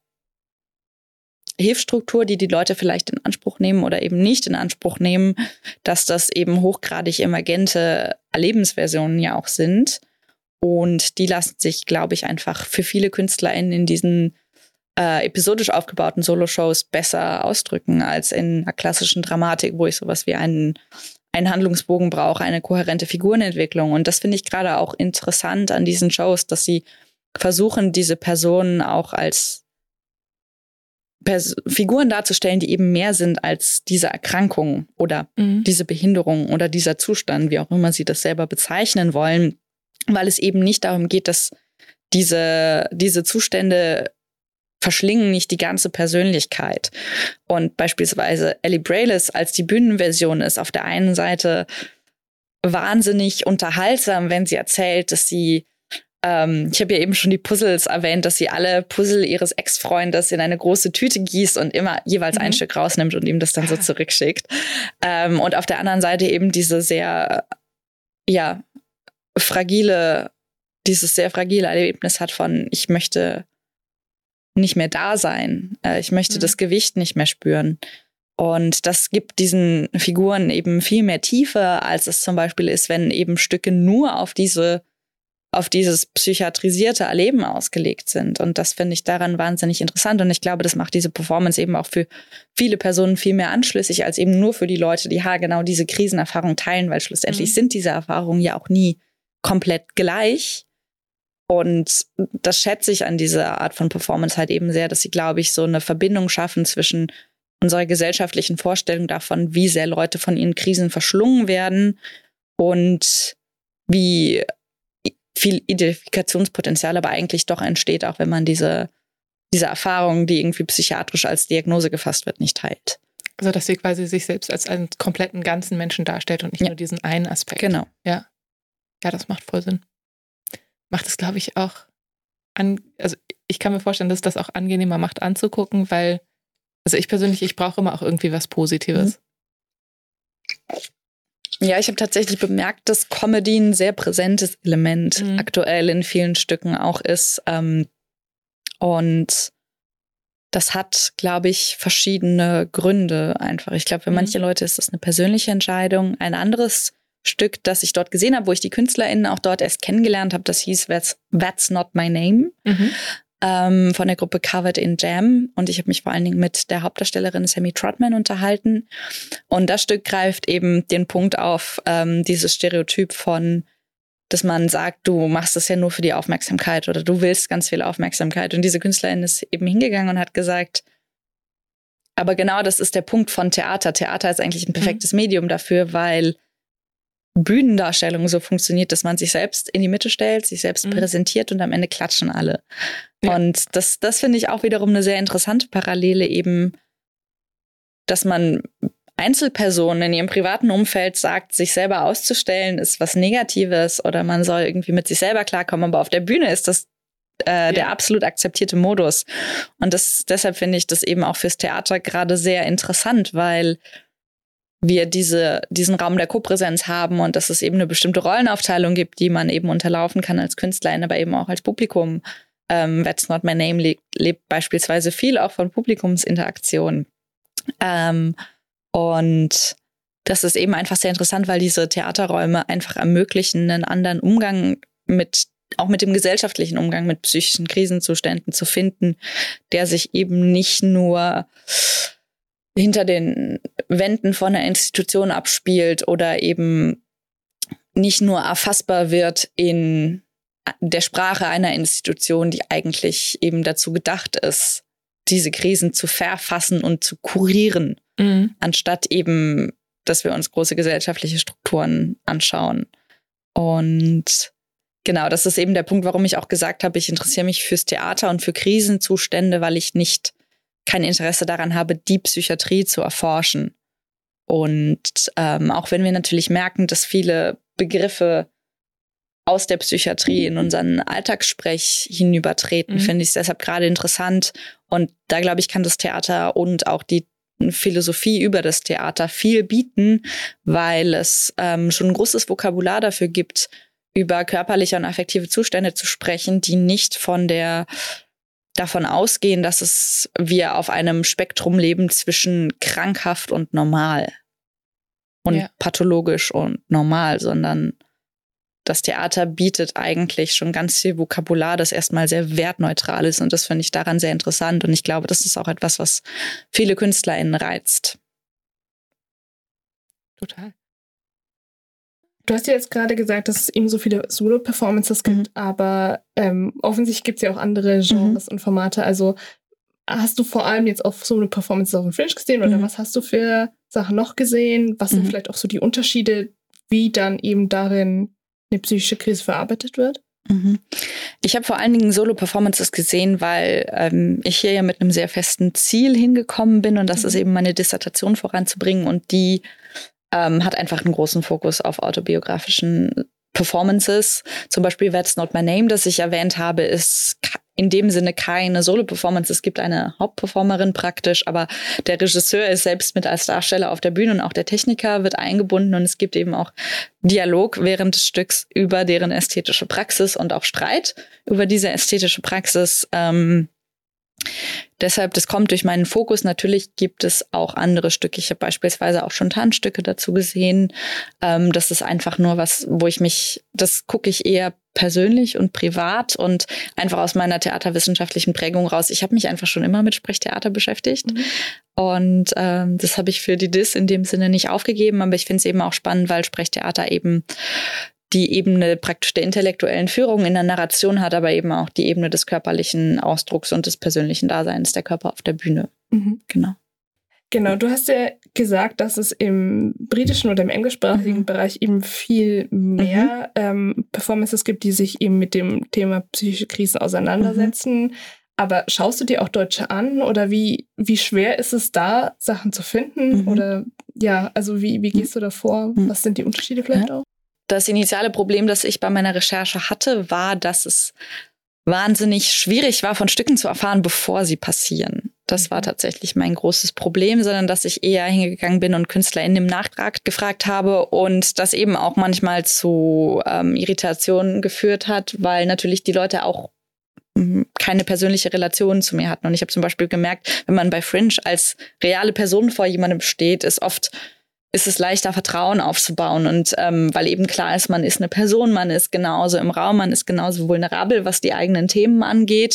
Hilfsstruktur, die die Leute vielleicht in Anspruch nehmen oder eben nicht in Anspruch nehmen, dass das eben hochgradig emergente Erlebensversionen ja auch sind. Und die lassen sich, glaube ich, einfach für viele KünstlerInnen in diesen äh, episodisch aufgebauten Solo-Shows besser ausdrücken als in einer klassischen Dramatik, wo ich sowas wie einen, einen Handlungsbogen brauche, eine kohärente Figurenentwicklung. Und das finde ich gerade auch interessant an diesen Shows, dass sie versuchen, diese Personen auch als Pers- Figuren darzustellen, die eben mehr sind als diese Erkrankung oder mhm. diese Behinderung oder dieser Zustand, wie auch immer sie das selber bezeichnen wollen, weil es eben nicht darum geht, dass diese, diese Zustände verschlingen nicht die ganze Persönlichkeit. Und beispielsweise Ellie Braylis als die Bühnenversion ist auf der einen Seite wahnsinnig unterhaltsam, wenn sie erzählt, dass sie Ähm, ich habe ja eben schon die Puzzles erwähnt, dass sie alle Puzzle ihres Ex-Freundes in eine große Tüte gießt und immer jeweils mhm. ein Stück rausnimmt und ihm das dann so zurückschickt. Ähm, und auf der anderen Seite eben diese sehr, ja, fragile, dieses sehr fragile Erlebnis hat von, ich möchte nicht mehr da sein. Äh, ich möchte mhm. das Gewicht nicht mehr spüren. Und das gibt diesen Figuren eben viel mehr Tiefe, als es zum Beispiel ist, wenn eben Stücke nur auf diese auf dieses psychiatrisierte Erleben ausgelegt sind. Und das finde ich daran wahnsinnig interessant. Und ich glaube, das macht diese Performance eben auch für viele Personen viel mehr anschlüssig, als eben nur für die Leute, die ha genau diese Krisenerfahrung teilen, weil schlussendlich mhm. sind diese Erfahrungen ja auch nie komplett gleich. Und das schätze ich an dieser Art von Performance halt eben sehr, dass sie, glaube ich, so eine Verbindung schaffen zwischen unserer gesellschaftlichen Vorstellung davon, wie sehr Leute von ihren Krisen verschlungen werden und wie viel Identifikationspotenzial aber eigentlich doch entsteht, auch wenn man diese, diese Erfahrung, die irgendwie psychiatrisch als Diagnose gefasst wird, nicht teilt. Also, dass sie quasi sich selbst als einen kompletten ganzen Menschen darstellt und nicht ja. nur diesen einen Aspekt. Genau. Ja. Ja, das macht voll Sinn. Macht es, glaube ich, auch an, also ich kann mir vorstellen, dass das auch angenehmer macht anzugucken, weil, also ich persönlich, ich brauche immer auch irgendwie was Positives. Mhm. Ja, ich habe tatsächlich bemerkt, dass Comedy ein sehr präsentes Element mhm. aktuell in vielen Stücken auch ist. Ähm, und das hat, glaube ich, verschiedene Gründe einfach. Ich glaube, für mhm. manche Leute ist das eine persönliche Entscheidung. Ein anderes Stück, das ich dort gesehen habe, wo ich die KünstlerInnen auch dort erst kennengelernt habe, das hieß That's, That's Not My Name. Mhm. Ähm, von der Gruppe Covered in Jam. Und ich habe mich vor allen Dingen mit der Hauptdarstellerin Sammy Trotman unterhalten. Und das Stück greift eben den Punkt auf, ähm, dieses Stereotyp von, dass man sagt, du machst das ja nur für die Aufmerksamkeit oder du willst ganz viel Aufmerksamkeit. Und diese Künstlerin ist eben hingegangen und hat gesagt, aber genau das ist der Punkt von Theater. Theater ist eigentlich ein perfektes mhm. Medium dafür, weil Bühnendarstellung so funktioniert, dass man sich selbst in die Mitte stellt, sich selbst mhm. präsentiert und am Ende klatschen alle. Ja. Und das, das finde ich auch wiederum eine sehr interessante Parallele eben, dass man Einzelpersonen in ihrem privaten Umfeld sagt, sich selber auszustellen ist was Negatives oder man soll irgendwie mit sich selber klarkommen, aber auf der Bühne ist das äh, ja. der absolut akzeptierte Modus. Und das, deshalb finde ich das eben auch fürs Theater gerade sehr interessant, weil wir diese, diesen Raum der Kopräsenz haben und dass es eben eine bestimmte Rollenaufteilung gibt, die man eben unterlaufen kann als Künstlerin, aber eben auch als Publikum. Ähm, That's Not My Name lebt, lebt beispielsweise viel auch von Publikumsinteraktion. Ähm, und das ist eben einfach sehr interessant, weil diese Theaterräume einfach ermöglichen, einen anderen Umgang mit, auch mit dem gesellschaftlichen Umgang mit psychischen Krisenzuständen zu finden, der sich eben nicht nur hinter den Wänden von einer Institution abspielt oder eben nicht nur erfassbar wird in der Sprache einer Institution, die eigentlich eben dazu gedacht ist, diese Krisen zu verfassen und zu kurieren, mhm. anstatt eben, dass wir uns große gesellschaftliche Strukturen anschauen. Und genau, das ist eben der Punkt, warum ich auch gesagt habe, ich interessiere mich fürs Theater und für Krisenzustände, weil ich nicht kein Interesse daran habe, die Psychiatrie zu erforschen. Und ähm, auch wenn wir natürlich merken, dass viele Begriffe aus der Psychiatrie in unseren Alltagssprech hinübertreten, mhm. finde ich es deshalb gerade interessant. Und da, glaube ich, kann das Theater und auch die Philosophie über das Theater viel bieten, weil es ähm, schon ein großes Vokabular dafür gibt, über körperliche und affektive Zustände zu sprechen, die nicht von der davon ausgehen, dass es wir auf einem Spektrum leben zwischen krankhaft und normal und ja. pathologisch und normal, sondern das Theater bietet eigentlich schon ganz viel Vokabular, das erstmal sehr wertneutral ist. Und das finde ich daran sehr interessant. Und ich glaube, das ist auch etwas, was viele KünstlerInnen reizt. Total. Du hast ja jetzt gerade gesagt, dass es eben so viele Solo-Performances gibt, mhm. aber ähm, offensichtlich gibt es ja auch andere Genres mhm. und Formate. Also hast du vor allem jetzt auf Solo-Performances auf dem Fringe gesehen oder mhm. was hast du für Sachen noch gesehen? Was sind mhm. vielleicht auch so die Unterschiede, wie dann eben darin eine psychische Krise verarbeitet wird? Mhm. Ich habe vor allen Dingen Solo-Performances gesehen, weil ähm, ich hier ja mit einem sehr festen Ziel hingekommen bin und das mhm. ist eben meine Dissertation voranzubringen und die ähm, hat einfach einen großen Fokus auf autobiografischen Performances. Zum Beispiel That's Not My Name, das ich erwähnt habe, ist in dem Sinne keine Solo-Performance. Es gibt eine Hauptperformerin praktisch, aber der Regisseur ist selbst mit als Darsteller auf der Bühne und auch der Techniker wird eingebunden und es gibt eben auch Dialog während des Stücks über deren ästhetische Praxis und auch Streit über diese ästhetische Praxis. Ähm, Deshalb, das kommt durch meinen Fokus. Natürlich gibt es auch andere Stücke. Ich habe beispielsweise auch schon Tanzstücke dazu gesehen. Ähm, das ist einfach nur was, wo ich mich, das gucke ich eher persönlich und privat und einfach aus meiner theaterwissenschaftlichen Prägung raus. Ich habe mich einfach schon immer mit Sprechtheater beschäftigt. Mhm. Und ähm, das habe ich für die Dis in dem Sinne nicht aufgegeben. Aber ich finde es eben auch spannend, weil Sprechtheater eben die Ebene praktisch der intellektuellen Führung in der Narration hat, aber eben auch die Ebene des körperlichen Ausdrucks und des persönlichen Daseins, der Körper auf der Bühne. Mhm. Genau. Genau, du hast ja gesagt, dass es im britischen oder im englischsprachigen mhm. Bereich eben viel mehr mhm. ähm, Performances gibt, die sich eben mit dem Thema psychische Krisen auseinandersetzen. Mhm. Aber schaust du dir auch Deutsche an oder wie, wie schwer ist es da, Sachen zu finden? Mhm. Oder ja, also wie, wie gehst du da vor? Mhm. Was sind die Unterschiede vielleicht ja. auch? Das initiale Problem, das ich bei meiner Recherche hatte, war, dass es wahnsinnig schwierig war, von Stücken zu erfahren, bevor sie passieren. Das war tatsächlich mein großes Problem, sondern dass ich eher hingegangen bin und KünstlerInnen im Nachtrag gefragt habe und das eben auch manchmal zu ähm, Irritationen geführt hat, weil natürlich die Leute auch keine persönliche Relation zu mir hatten. Und ich habe zum Beispiel gemerkt, wenn man bei Fringe als reale Person vor jemandem steht, ist oft ist es leichter, Vertrauen aufzubauen. Und ähm, weil eben klar ist, man ist eine Person, man ist genauso im Raum, man ist genauso vulnerabel, was die eigenen Themen angeht.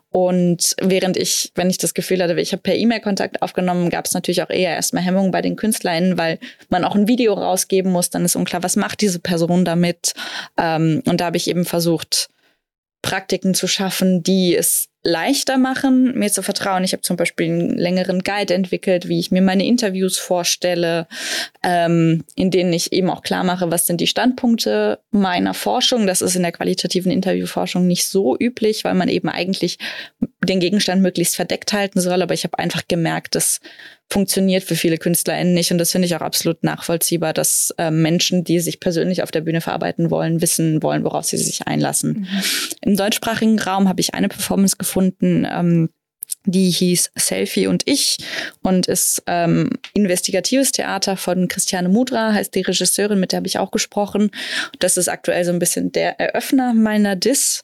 Und während ich, wenn ich das Gefühl hatte, ich habe per E-Mail Kontakt aufgenommen, gab es natürlich auch eher erstmal Hemmungen bei den KünstlerInnen, weil man auch ein Video rausgeben muss, dann ist unklar, was macht diese Person damit. Ähm, und da habe ich eben versucht, Praktiken zu schaffen, die es leichter machen, mir zu vertrauen. Ich habe zum Beispiel einen längeren Guide entwickelt, wie ich mir meine Interviews vorstelle, ähm, in denen ich eben auch klar mache, was sind die Standpunkte meiner Forschung. Das ist in der qualitativen Interviewforschung nicht so üblich, weil man eben eigentlich den Gegenstand möglichst verdeckt halten soll. Aber ich habe einfach gemerkt, das funktioniert für viele KünstlerInnen nicht. Und das finde ich auch absolut nachvollziehbar, dass äh, Menschen, die sich persönlich auf der Bühne verarbeiten wollen, wissen wollen, worauf sie sich einlassen. Mhm. Im deutschsprachigen Raum habe ich eine Performance gefunden, ähm, die hieß Selfie und ich und ist ähm, investigatives Theater von Christiane Mudra, heißt die Regisseurin, mit der habe ich auch gesprochen. Das ist aktuell so ein bisschen der Eröffner meiner Dis.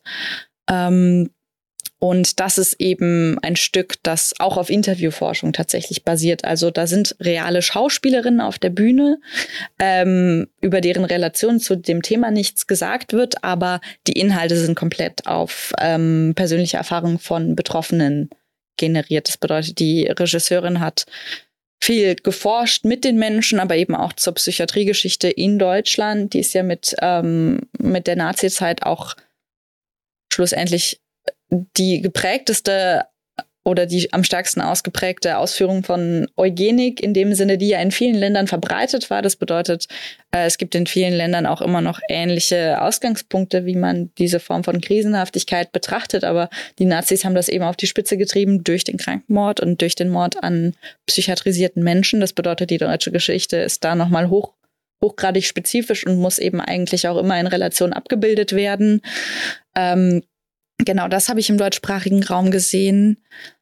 Ähm, Und das ist eben ein Stück, das auch auf Interviewforschung tatsächlich basiert. Also da sind reale Schauspielerinnen auf der Bühne, ähm, über deren Relation zu dem Thema nichts gesagt wird, aber die Inhalte sind komplett auf ähm, persönliche Erfahrungen von Betroffenen generiert. Das bedeutet, die Regisseurin hat viel geforscht mit den Menschen, aber eben auch zur Psychiatriegeschichte in Deutschland. Die ist ja mit, ähm, mit der Nazizeit auch schlussendlich die geprägteste oder die am stärksten ausgeprägte Ausführung von Eugenik, in dem Sinne, die ja in vielen Ländern verbreitet war. Das bedeutet, äh, es gibt in vielen Ländern auch immer noch ähnliche Ausgangspunkte, wie man diese Form von Krisenhaftigkeit betrachtet. Aber die Nazis haben das eben auf die Spitze getrieben durch den Krankenmord und durch den Mord an psychiatrisierten Menschen. Das bedeutet, die deutsche Geschichte ist da nochmal hoch, hochgradig spezifisch und muss eben eigentlich auch immer in Relation abgebildet werden. Ähm, Genau, das habe ich im deutschsprachigen Raum gesehen.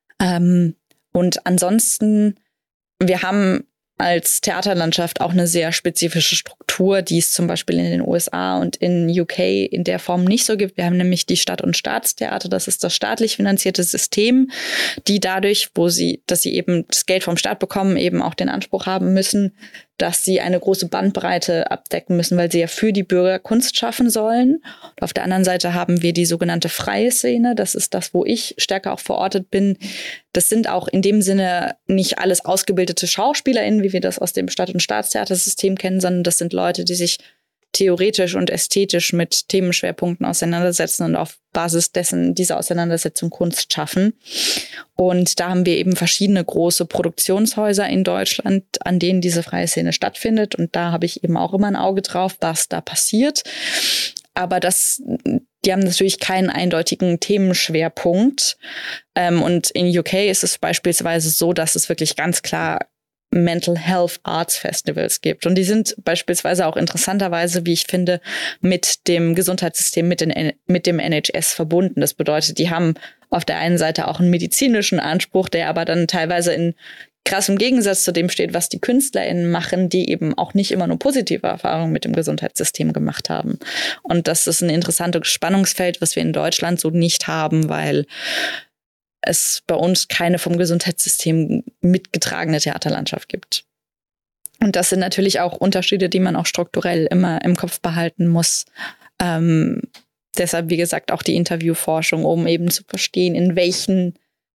Ähm, und ansonsten, wir haben als Theaterlandschaft auch eine sehr spezifische Struktur, die es zum Beispiel in den U S A und in U K in der Form nicht so gibt. Wir haben nämlich die Stadt- und Staatstheater, das ist das staatlich finanzierte System, die dadurch, wo sie, dass sie eben das Geld vom Staat bekommen, eben auch den Anspruch haben müssen, dass sie eine große Bandbreite abdecken müssen, weil sie ja für die Bürger Kunst schaffen sollen. Und auf der anderen Seite haben wir die sogenannte freie Szene. Das ist das, wo ich stärker auch verortet bin. Das sind auch in dem Sinne nicht alles ausgebildete SchauspielerInnen, wie wir das aus dem Stadt- und Staatstheatersystem kennen, sondern das sind Leute, die sich theoretisch und ästhetisch mit Themenschwerpunkten auseinandersetzen und auf Basis dessen diese Auseinandersetzung Kunst schaffen. Und da haben wir eben verschiedene große Produktionshäuser in Deutschland, an denen diese freie Szene stattfindet. Und da habe ich eben auch immer ein Auge drauf, was da passiert. Aber das, die haben natürlich keinen eindeutigen Themenschwerpunkt. Ähm, und in U K ist es beispielsweise so, dass es wirklich ganz klar Mental Health Arts Festivals gibt. Und die sind beispielsweise auch interessanterweise, wie ich finde, mit dem Gesundheitssystem, mit, den, mit dem N H S verbunden. Das bedeutet, die haben auf der einen Seite auch einen medizinischen Anspruch, der aber dann teilweise in krassem Gegensatz zu dem steht, was die KünstlerInnen machen, die eben auch nicht immer nur positive Erfahrungen mit dem Gesundheitssystem gemacht haben. Und das ist ein interessantes Spannungsfeld, was wir in Deutschland so nicht haben, weil es bei uns keine vom Gesundheitssystem mitgetragene Theaterlandschaft gibt. Und das sind natürlich auch Unterschiede, die man auch strukturell immer im Kopf behalten muss. Ähm, deshalb, wie gesagt, auch die Interviewforschung, um eben zu verstehen, in welchen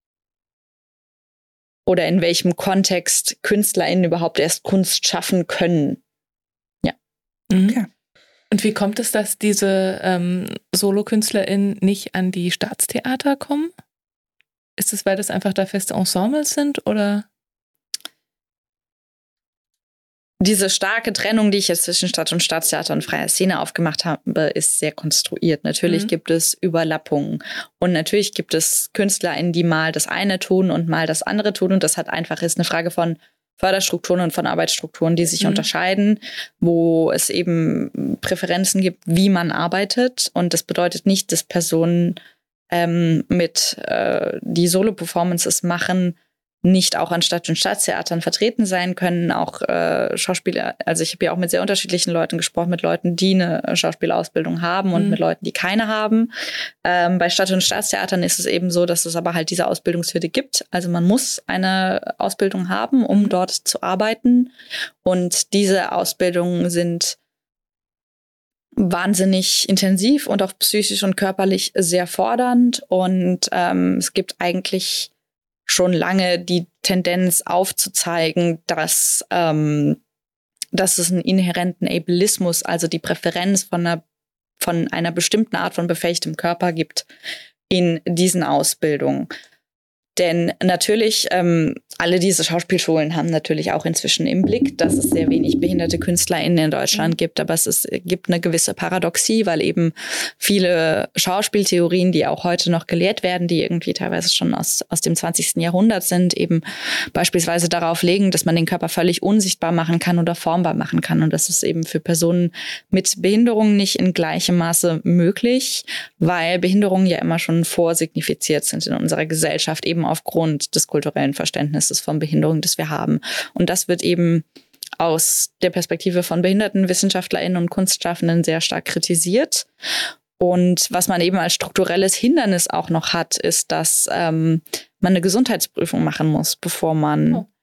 oder in welchem Kontext KünstlerInnen überhaupt erst Kunst schaffen können. Ja. Mhm. Okay. Und wie kommt es, dass diese ähm, SolokünstlerInnen nicht an die Staatstheater kommen? Ist es, weil das einfach da feste Ensembles sind, oder? Diese starke Trennung, die ich jetzt zwischen Stadt- und Staatstheater und freier Szene aufgemacht habe, ist sehr konstruiert. Natürlich mhm. gibt es Überlappungen. Und natürlich gibt es KünstlerInnen, die mal das eine tun und mal das andere tun. Und das hat einfach ist eine Frage von Förderstrukturen und von Arbeitsstrukturen, die sich mhm. unterscheiden, wo es eben Präferenzen gibt, wie man arbeitet. Und das bedeutet nicht, dass Personen ähm, mit äh, die Solo-Performances machen, nicht auch an Stadt- und Staatstheatern vertreten sein können, auch äh, Schauspieler, also ich habe ja auch mit sehr unterschiedlichen Leuten gesprochen, mit Leuten, die eine Schauspielausbildung haben und mhm. mit Leuten, die keine haben. Ähm, bei Stadt- und Staatstheatern ist es eben so, dass es aber halt diese Ausbildungshürde gibt. Also man muss eine Ausbildung haben, um mhm. dort zu arbeiten. Und diese Ausbildungen sind wahnsinnig intensiv und auch psychisch und körperlich sehr fordernd. Und ähm, es gibt eigentlich schon lange die Tendenz aufzuzeigen, dass, ähm, dass es einen inhärenten Ableismus, also die Präferenz von einer, von einer bestimmten Art von befähigtem Körper gibt in diesen Ausbildungen. Denn natürlich, ähm, alle diese Schauspielschulen haben natürlich auch inzwischen im Blick, dass es sehr wenig behinderte KünstlerInnen in Deutschland gibt. Aber es ist, gibt eine gewisse Paradoxie, weil eben viele Schauspieltheorien, die auch heute noch gelehrt werden, die irgendwie teilweise schon aus, aus dem zwanzigsten Jahrhundert sind, eben beispielsweise darauf legen, dass man den Körper völlig unsichtbar machen kann oder formbar machen kann. Und das ist eben für Personen mit Behinderung nicht in gleichem Maße möglich, weil Behinderungen ja immer schon vorsignifiziert sind in unserer Gesellschaft, eben aufgrund des kulturellen Verständnisses von Behinderung, das wir haben. Und das wird eben aus der Perspektive von behinderten WissenschaftlerInnen und Kunstschaffenden sehr stark kritisiert. Und was man eben als strukturelles Hindernis auch noch hat, ist, dass ähm, man eine Gesundheitsprüfung machen muss, bevor man oh.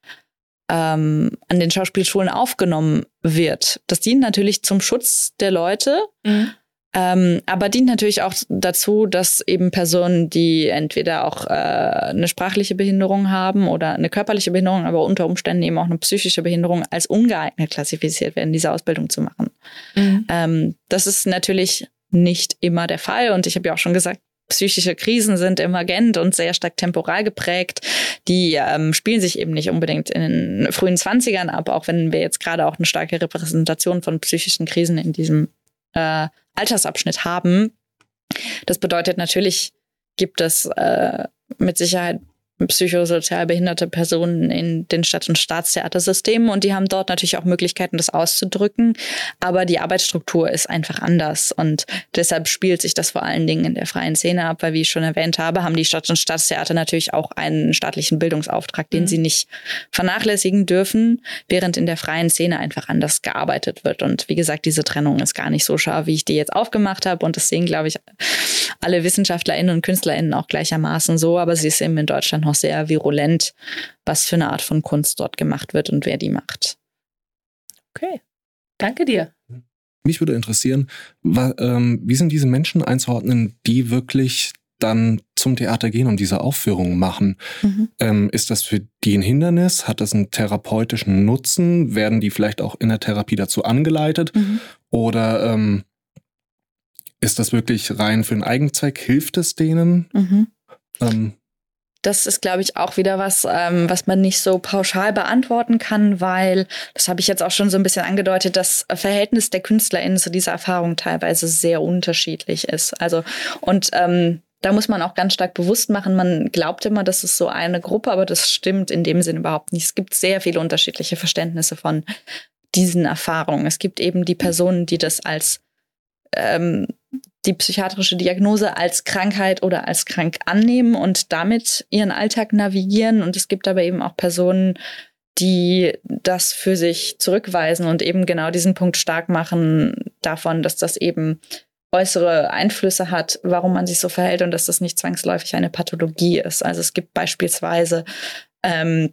ähm, an den Schauspielschulen aufgenommen wird. Das dient natürlich zum Schutz der Leute, mhm. Ähm, aber dient natürlich auch dazu, dass eben Personen, die entweder auch äh, eine sprachliche Behinderung haben oder eine körperliche Behinderung, aber unter Umständen eben auch eine psychische Behinderung, als ungeeignet klassifiziert werden, diese Ausbildung zu machen. Mhm. Ähm, das ist natürlich nicht immer der Fall. Und ich habe ja auch schon gesagt, psychische Krisen sind emergent und sehr stark temporal geprägt. Die ähm, spielen sich eben nicht unbedingt in den frühen Zwanzigern ab, auch wenn wir jetzt gerade auch eine starke Repräsentation von psychischen Krisen in diesem äh, Altersabschnitt haben. Das bedeutet, natürlich gibt es äh, mit Sicherheit psychosozial behinderte Personen in den Stadt- und Staatstheatersystemen und die haben dort natürlich auch Möglichkeiten, das auszudrücken, aber die Arbeitsstruktur ist einfach anders und deshalb spielt sich das vor allen Dingen in der freien Szene ab, weil, wie ich schon erwähnt habe, haben die Stadt- und Staatstheater natürlich auch einen staatlichen Bildungsauftrag, den mhm. sie nicht vernachlässigen dürfen, während in der freien Szene einfach anders gearbeitet wird und wie gesagt, diese Trennung ist gar nicht so scharf, wie ich die jetzt aufgemacht habe und das sehen, glaube ich, alle WissenschaftlerInnen und KünstlerInnen auch gleichermaßen so, aber sie ist eben in Deutschland noch sehr virulent, was für eine Art von Kunst dort gemacht wird und wer die macht. Okay, danke dir. Mich würde interessieren, wa, ähm, wie sind diese Menschen einzuordnen, die wirklich dann zum Theater gehen und diese Aufführungen machen? Mhm. Ähm, ist das für die ein Hindernis? Hat das einen therapeutischen Nutzen? Werden die vielleicht auch in der Therapie dazu angeleitet? Mhm. Oder ähm, ist das wirklich rein für den Eigenzweck? Hilft es denen? Mhm. Ähm, Das ist, glaube ich, auch wieder was, ähm, was man nicht so pauschal beantworten kann, weil, das habe ich jetzt auch schon so ein bisschen angedeutet, das Verhältnis der KünstlerInnen zu dieser Erfahrung teilweise sehr unterschiedlich ist. Also, und ähm, da muss man auch ganz stark bewusst machen, man glaubt immer, das ist so eine Gruppe, aber das stimmt in dem Sinn überhaupt nicht. Es gibt sehr viele unterschiedliche Verständnisse von diesen Erfahrungen. Es gibt eben die Personen, die das als ähm, die psychiatrische Diagnose als Krankheit oder als krank annehmen und damit ihren Alltag navigieren. Und es gibt aber eben auch Personen, die das für sich zurückweisen und eben genau diesen Punkt stark machen davon, dass das eben äußere Einflüsse hat, warum man sich so verhält und dass das nicht zwangsläufig eine Pathologie ist. Also es gibt beispielsweise ähm,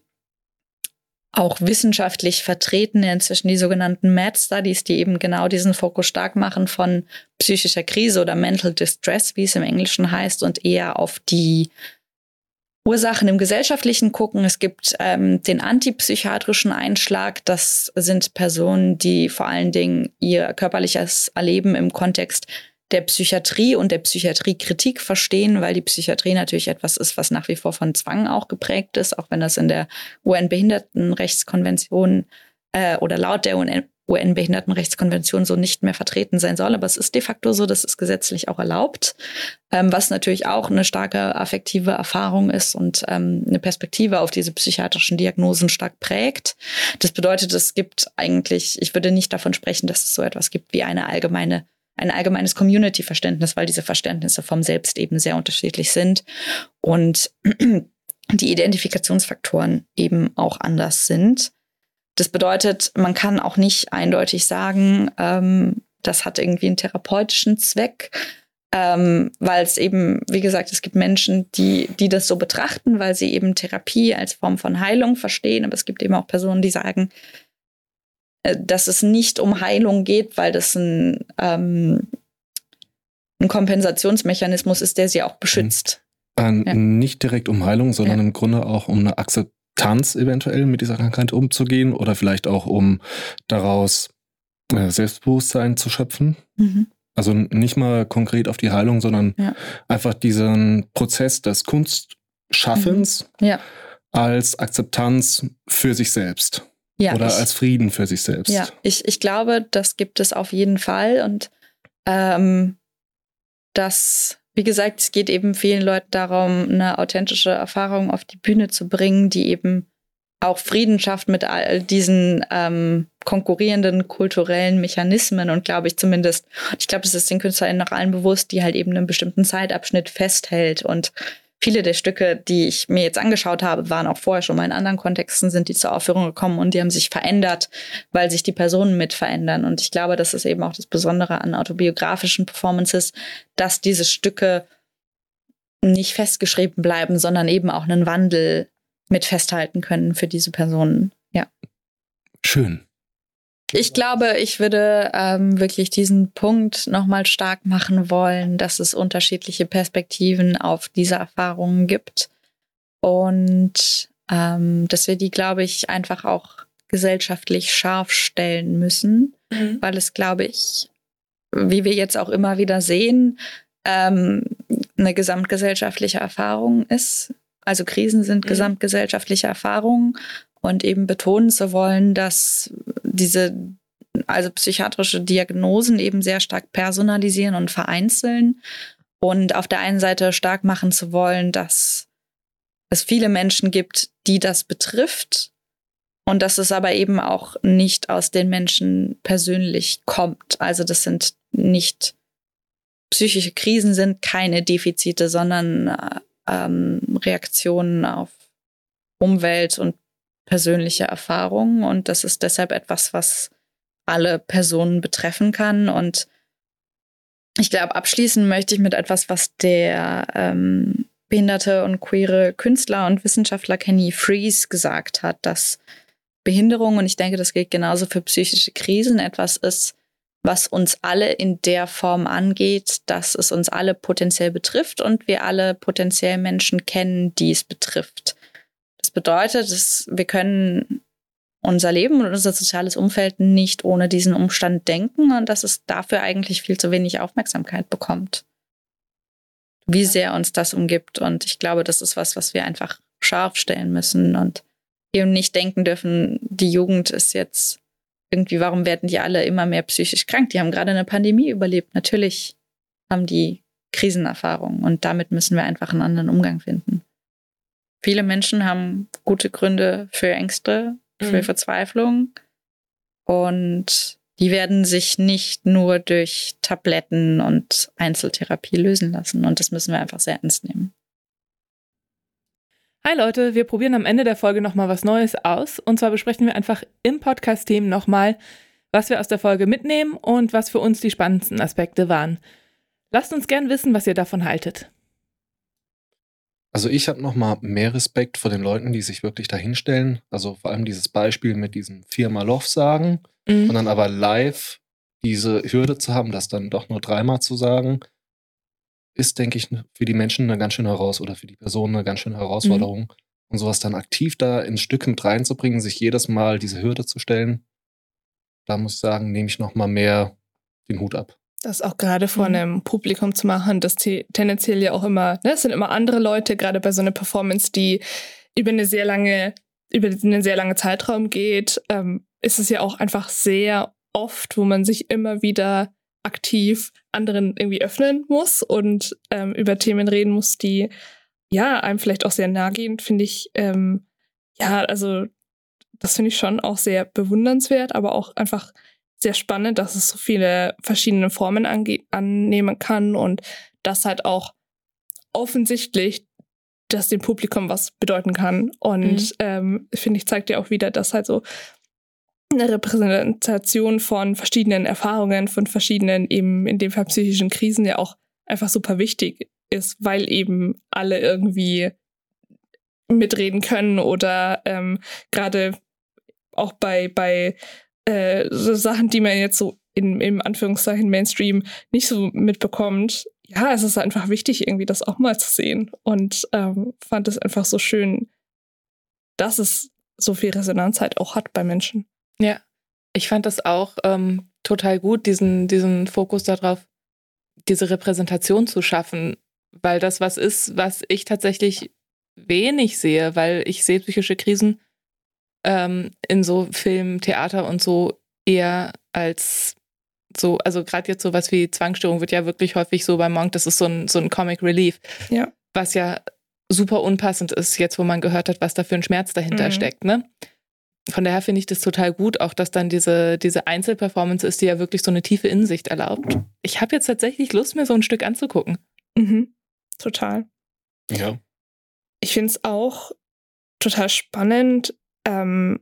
auch wissenschaftlich vertretene inzwischen die sogenannten M A D Studies, die eben genau diesen Fokus stark machen von psychischer Krise oder Mental Distress, wie es im Englischen heißt, und eher auf die Ursachen im Gesellschaftlichen gucken. Es gibt ähm, den antipsychiatrischen Einschlag. Das sind Personen, die vor allen Dingen ihr körperliches Erleben im Kontext der Psychiatrie und der Psychiatriekritik verstehen, weil die Psychiatrie natürlich etwas ist, was nach wie vor von Zwang auch geprägt ist, auch wenn das in der U N-Behindertenrechtskonvention äh, oder laut der U N-Behindertenrechtskonvention so nicht mehr vertreten sein soll. Aber es ist de facto so, das ist gesetzlich auch erlaubt, ähm, was natürlich auch eine starke affektive Erfahrung ist und ähm, eine Perspektive auf diese psychiatrischen Diagnosen stark prägt. Das bedeutet, es gibt eigentlich, ich würde nicht davon sprechen, dass es so etwas gibt wie eine allgemeine ein allgemeines Community-Verständnis, weil diese Verständnisse vom Selbst eben sehr unterschiedlich sind und die Identifikationsfaktoren eben auch anders sind. Das bedeutet, man kann auch nicht eindeutig sagen, ähm, das hat irgendwie einen therapeutischen Zweck, ähm, weil es eben, wie gesagt, es gibt Menschen, die, die das so betrachten, weil sie eben Therapie als Form von Heilung verstehen, aber es gibt eben auch Personen, die sagen, dass es nicht um Heilung geht, weil das ein, ähm, ein Kompensationsmechanismus ist, der sie auch beschützt. Äh, ja. Nicht direkt um Heilung, sondern ja. im Grunde auch um eine Akzeptanz eventuell mit dieser Krankheit umzugehen oder vielleicht auch um daraus äh, Selbstbewusstsein zu schöpfen. Mhm. Also nicht mal konkret auf die Heilung, sondern ja. einfach diesen Prozess des Kunstschaffens mhm. ja. als Akzeptanz für sich selbst. Ja, Oder ich, als Frieden für sich selbst. Ja, ich, ich glaube, das gibt es auf jeden Fall. Und ähm, das, wie gesagt, es geht eben vielen Leuten darum, eine authentische Erfahrung auf die Bühne zu bringen, die eben auch Frieden schafft mit all diesen ähm, konkurrierenden kulturellen Mechanismen. Und glaube ich zumindest, ich glaube, das ist den KünstlerInnen nach allen bewusst, die halt eben einen bestimmten Zeitabschnitt festhält. Und viele der Stücke, die ich mir jetzt angeschaut habe, waren auch vorher schon mal in anderen Kontexten, sind die zur Aufführung gekommen und die haben sich verändert, weil sich die Personen mit verändern. Und ich glaube, das ist eben auch das Besondere an autobiografischen Performances, dass diese Stücke nicht festgeschrieben bleiben, sondern eben auch einen Wandel mit festhalten können für diese Personen. Ja. Schön. Ich glaube, ich würde ähm, wirklich diesen Punkt nochmal stark machen wollen, dass es unterschiedliche Perspektiven auf diese Erfahrungen gibt und ähm, dass wir die, glaube ich, einfach auch gesellschaftlich scharf stellen müssen, mhm. weil es, glaube ich, wie wir jetzt auch immer wieder sehen, ähm, eine gesamtgesellschaftliche Erfahrung ist. Also Krisen sind mhm. gesamtgesellschaftliche Erfahrungen. Und eben betonen zu wollen, dass diese also psychiatrische Diagnosen eben sehr stark personalisieren und vereinzeln. Und auf der einen Seite stark machen zu wollen, dass es viele Menschen gibt, die das betrifft. Und dass es aber eben auch nicht aus den Menschen persönlich kommt. Also das sind nicht psychische Krisen, sind keine Defizite, sondern ähm, Reaktionen auf Umwelt und persönliche Erfahrungen. Und das ist deshalb etwas, was alle Personen betreffen kann. Und ich glaube, abschließen möchte ich mit etwas, was der ähm, behinderte und queere Künstler und Wissenschaftler Kenny Freese gesagt hat, dass Behinderung, und ich denke, das gilt genauso für psychische Krisen, etwas ist, was uns alle in der Form angeht, dass es uns alle potenziell betrifft und wir alle potenziell Menschen kennen, die es betrifft. Das bedeutet, dass wir können unser Leben und unser soziales Umfeld nicht ohne diesen Umstand denken und dass es dafür eigentlich viel zu wenig Aufmerksamkeit bekommt. Wie sehr uns das umgibt. Und ich glaube, das ist was, was wir einfach scharf stellen müssen und eben nicht denken dürfen, die Jugend ist jetzt irgendwie, warum werden die alle immer mehr psychisch krank? Die haben gerade eine Pandemie überlebt. Natürlich haben die Krisenerfahrungen und damit müssen wir einfach einen anderen Umgang finden. Viele Menschen haben gute Gründe für Ängste, für mhm. Verzweiflung und die werden sich nicht nur durch Tabletten und Einzeltherapie lösen lassen und das müssen wir einfach sehr ernst nehmen. Hi Leute, wir probieren am Ende der Folge nochmal was Neues aus. Und zwar besprechen wir einfach im Podcast-Themen nochmal, was wir aus der Folge mitnehmen und was für uns die spannendsten Aspekte waren. Lasst uns gern wissen, was ihr davon haltet. Also ich habe nochmal mehr Respekt vor den Leuten, die sich wirklich dahinstellen. Also vor allem dieses Beispiel mit diesem viermal Love sagen mhm. und dann aber live diese Hürde zu haben, das dann doch nur dreimal zu sagen, ist, denke ich, für die Menschen eine ganz schöne Herausforderung oder für die Person eine ganz schöne Herausforderung. Mhm. Und sowas dann aktiv da ins Stück mit reinzubringen, sich jedes Mal diese Hürde zu stellen, da muss ich sagen, nehme ich nochmal mehr den Hut ab. Das auch gerade vor mhm. einem Publikum zu machen, das t- tendenziell ja auch immer, ne, es sind immer andere Leute, gerade bei so einer Performance, die über eine sehr lange, über einen sehr langen Zeitraum geht, ähm, ist es ja auch einfach sehr oft, wo man sich immer wieder aktiv anderen irgendwie öffnen muss und ähm, über Themen reden muss, die ja einem vielleicht auch sehr nahe gehen, finde ich, ähm, ja, also das finde ich schon auch sehr bewundernswert, aber auch einfach sehr spannend, dass es so viele verschiedene Formen ange- annehmen kann und das halt auch offensichtlich, dass dem Publikum was bedeuten kann. Und mhm. ähm, finde ich, zeigt ja auch wieder, dass halt so eine Repräsentation von verschiedenen Erfahrungen, von verschiedenen eben in dem Fall psychischen Krisen ja auch einfach super wichtig ist, weil eben alle irgendwie mitreden können oder ähm, gerade auch bei, bei äh, so Sachen, die man jetzt so in, im Anführungszeichen Mainstream nicht so mitbekommt. Ja, es ist einfach wichtig, irgendwie das auch mal zu sehen und ähm, fand es einfach so schön, dass es so viel Resonanz halt auch hat bei Menschen. Ja, ich fand das auch ähm, total gut, diesen, diesen Fokus darauf, diese Repräsentation zu schaffen, weil das was ist, was ich tatsächlich wenig sehe, weil ich sehe psychische Krisen ähm, in so Film, Theater und so eher als so, also gerade jetzt sowas wie Zwangsstörung wird ja wirklich häufig so bei Monk, das ist so ein, so ein Comic Relief, ja. was ja super unpassend ist, jetzt wo man gehört hat, was da für ein Schmerz dahinter mhm. steckt, ne? Von daher finde ich das total gut, auch dass dann diese, diese Einzelperformance ist, die ja wirklich so eine tiefe Insicht erlaubt. Ich habe jetzt tatsächlich Lust, mir so ein Stück anzugucken. Mhm. Total. Ja. Ich finde es auch total spannend, ähm,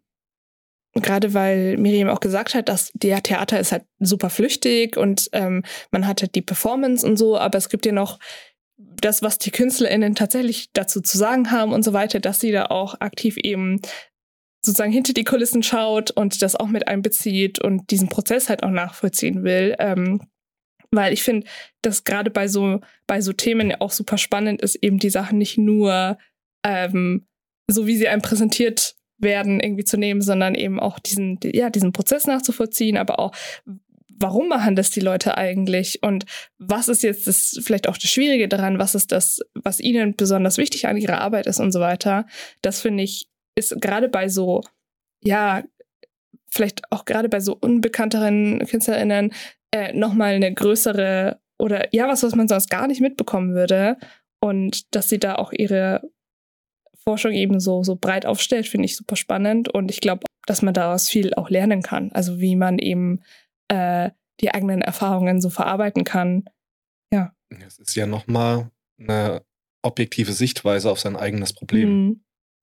gerade weil Miriam auch gesagt hat, dass der Theater ist halt super flüchtig und ähm, man hat halt die Performance und so, aber es gibt ja noch das, was die KünstlerInnen tatsächlich dazu zu sagen haben und so weiter, dass sie da auch aktiv eben sozusagen hinter die Kulissen schaut und das auch mit einbezieht und diesen Prozess halt auch nachvollziehen will. Ähm, weil ich finde, dass gerade bei so, bei so Themen ja auch super spannend ist, eben die Sachen nicht nur ähm, so, wie sie einem präsentiert werden, irgendwie zu nehmen, sondern eben auch diesen, ja, diesen Prozess nachzuvollziehen, aber auch, warum machen das die Leute eigentlich und was ist jetzt das, vielleicht auch das Schwierige daran, was ist das, was ihnen besonders wichtig an ihrer Arbeit ist und so weiter. Das finde ich, ist gerade bei so, ja, vielleicht auch gerade bei so unbekannteren KünstlerInnen äh, nochmal eine größere oder ja, was, was man sonst gar nicht mitbekommen würde. Und dass sie da auch ihre Forschung eben so, so breit aufstellt, finde ich super spannend. Und ich glaube, dass man daraus viel auch lernen kann. Also wie man eben äh, die eigenen Erfahrungen so verarbeiten kann. Ja. Es ist ja nochmal eine objektive Sichtweise auf sein eigenes Problem. Mhm.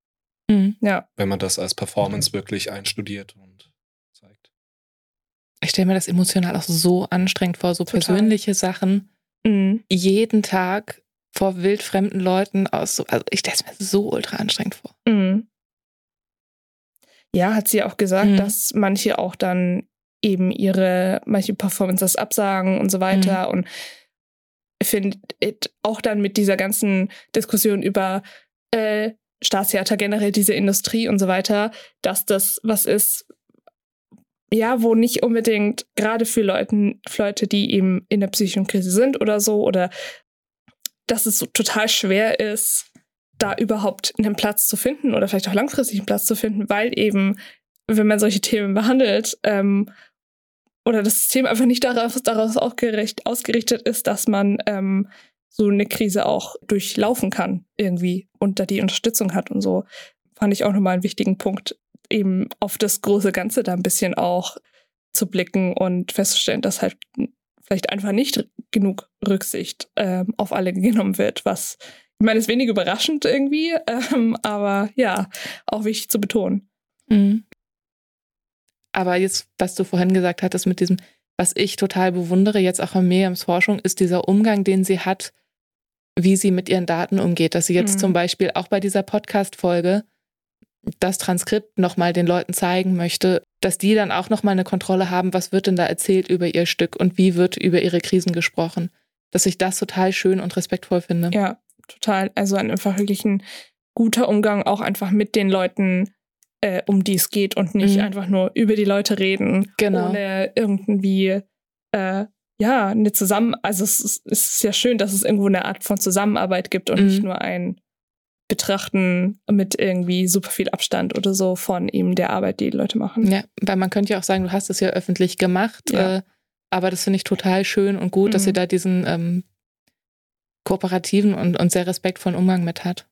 Mhm, ja. Wenn man das als Performance wirklich einstudiert und zeigt. Ich stelle mir das emotional auch so anstrengend vor, so Total. persönliche Sachen. Mhm. Jeden Tag vor wildfremden Leuten aus. So, also ich stelle es mir so ultra anstrengend vor. Mhm. ja, hat sie auch gesagt, Mhm. dass manche auch dann eben ihre, manche Performances absagen und so weiter. Mhm. Und ich finde auch dann mit dieser ganzen Diskussion über äh, Staatstheater generell, diese Industrie und so weiter, dass das was ist, ja, wo nicht unbedingt gerade für Leute, für Leute, die eben in der psychischen Krise sind oder so, oder dass es so total schwer ist, da überhaupt einen Platz zu finden oder vielleicht auch langfristig einen Platz zu finden, weil eben, wenn man solche Themen behandelt, ähm, oder das System einfach nicht darauf, daraus ausgerichtet, ausgerichtet ist, dass man ähm, so eine Krise auch durchlaufen kann irgendwie und da die Unterstützung hat und so, fand ich auch nochmal einen wichtigen Punkt, eben auf das große Ganze da ein bisschen auch zu blicken und festzustellen, dass halt vielleicht einfach nicht genug Rücksicht ähm, auf alle genommen wird, was, ich meine, ist wenig überraschend irgendwie, ähm, aber ja, auch wichtig zu betonen. Mhm. Aber jetzt, was du vorhin gesagt hattest mit diesem, was ich total bewundere, jetzt auch an Miriams Forschung, ist dieser Umgang, den sie hat, wie sie mit ihren Daten umgeht. Dass sie jetzt mhm. zum Beispiel auch bei dieser Podcast-Folge das Transkript nochmal den Leuten zeigen möchte, dass die dann auch nochmal eine Kontrolle haben, was wird denn da erzählt über ihr Stück und wie wird über ihre Krisen gesprochen. Dass ich das total schön und respektvoll finde. Ja, total. Also einfach wirklich ein guter Umgang auch einfach mit den Leuten, äh, um die es geht und nicht mhm. einfach nur über die Leute reden, genau. ohne irgendwie, äh, ja, eine Zusammen... Also es ist, es ist ja schön, dass es irgendwo eine Art von Zusammenarbeit gibt und mhm. nicht nur ein Betrachten mit irgendwie super viel Abstand oder so von eben der Arbeit, die die Leute machen. Ja, weil man könnte ja auch sagen, du hast es ja öffentlich gemacht, ja. äh, aber das finde ich total schön und gut, mhm. dass sie da diesen ähm, kooperativen und, und sehr respektvollen Umgang mit hat.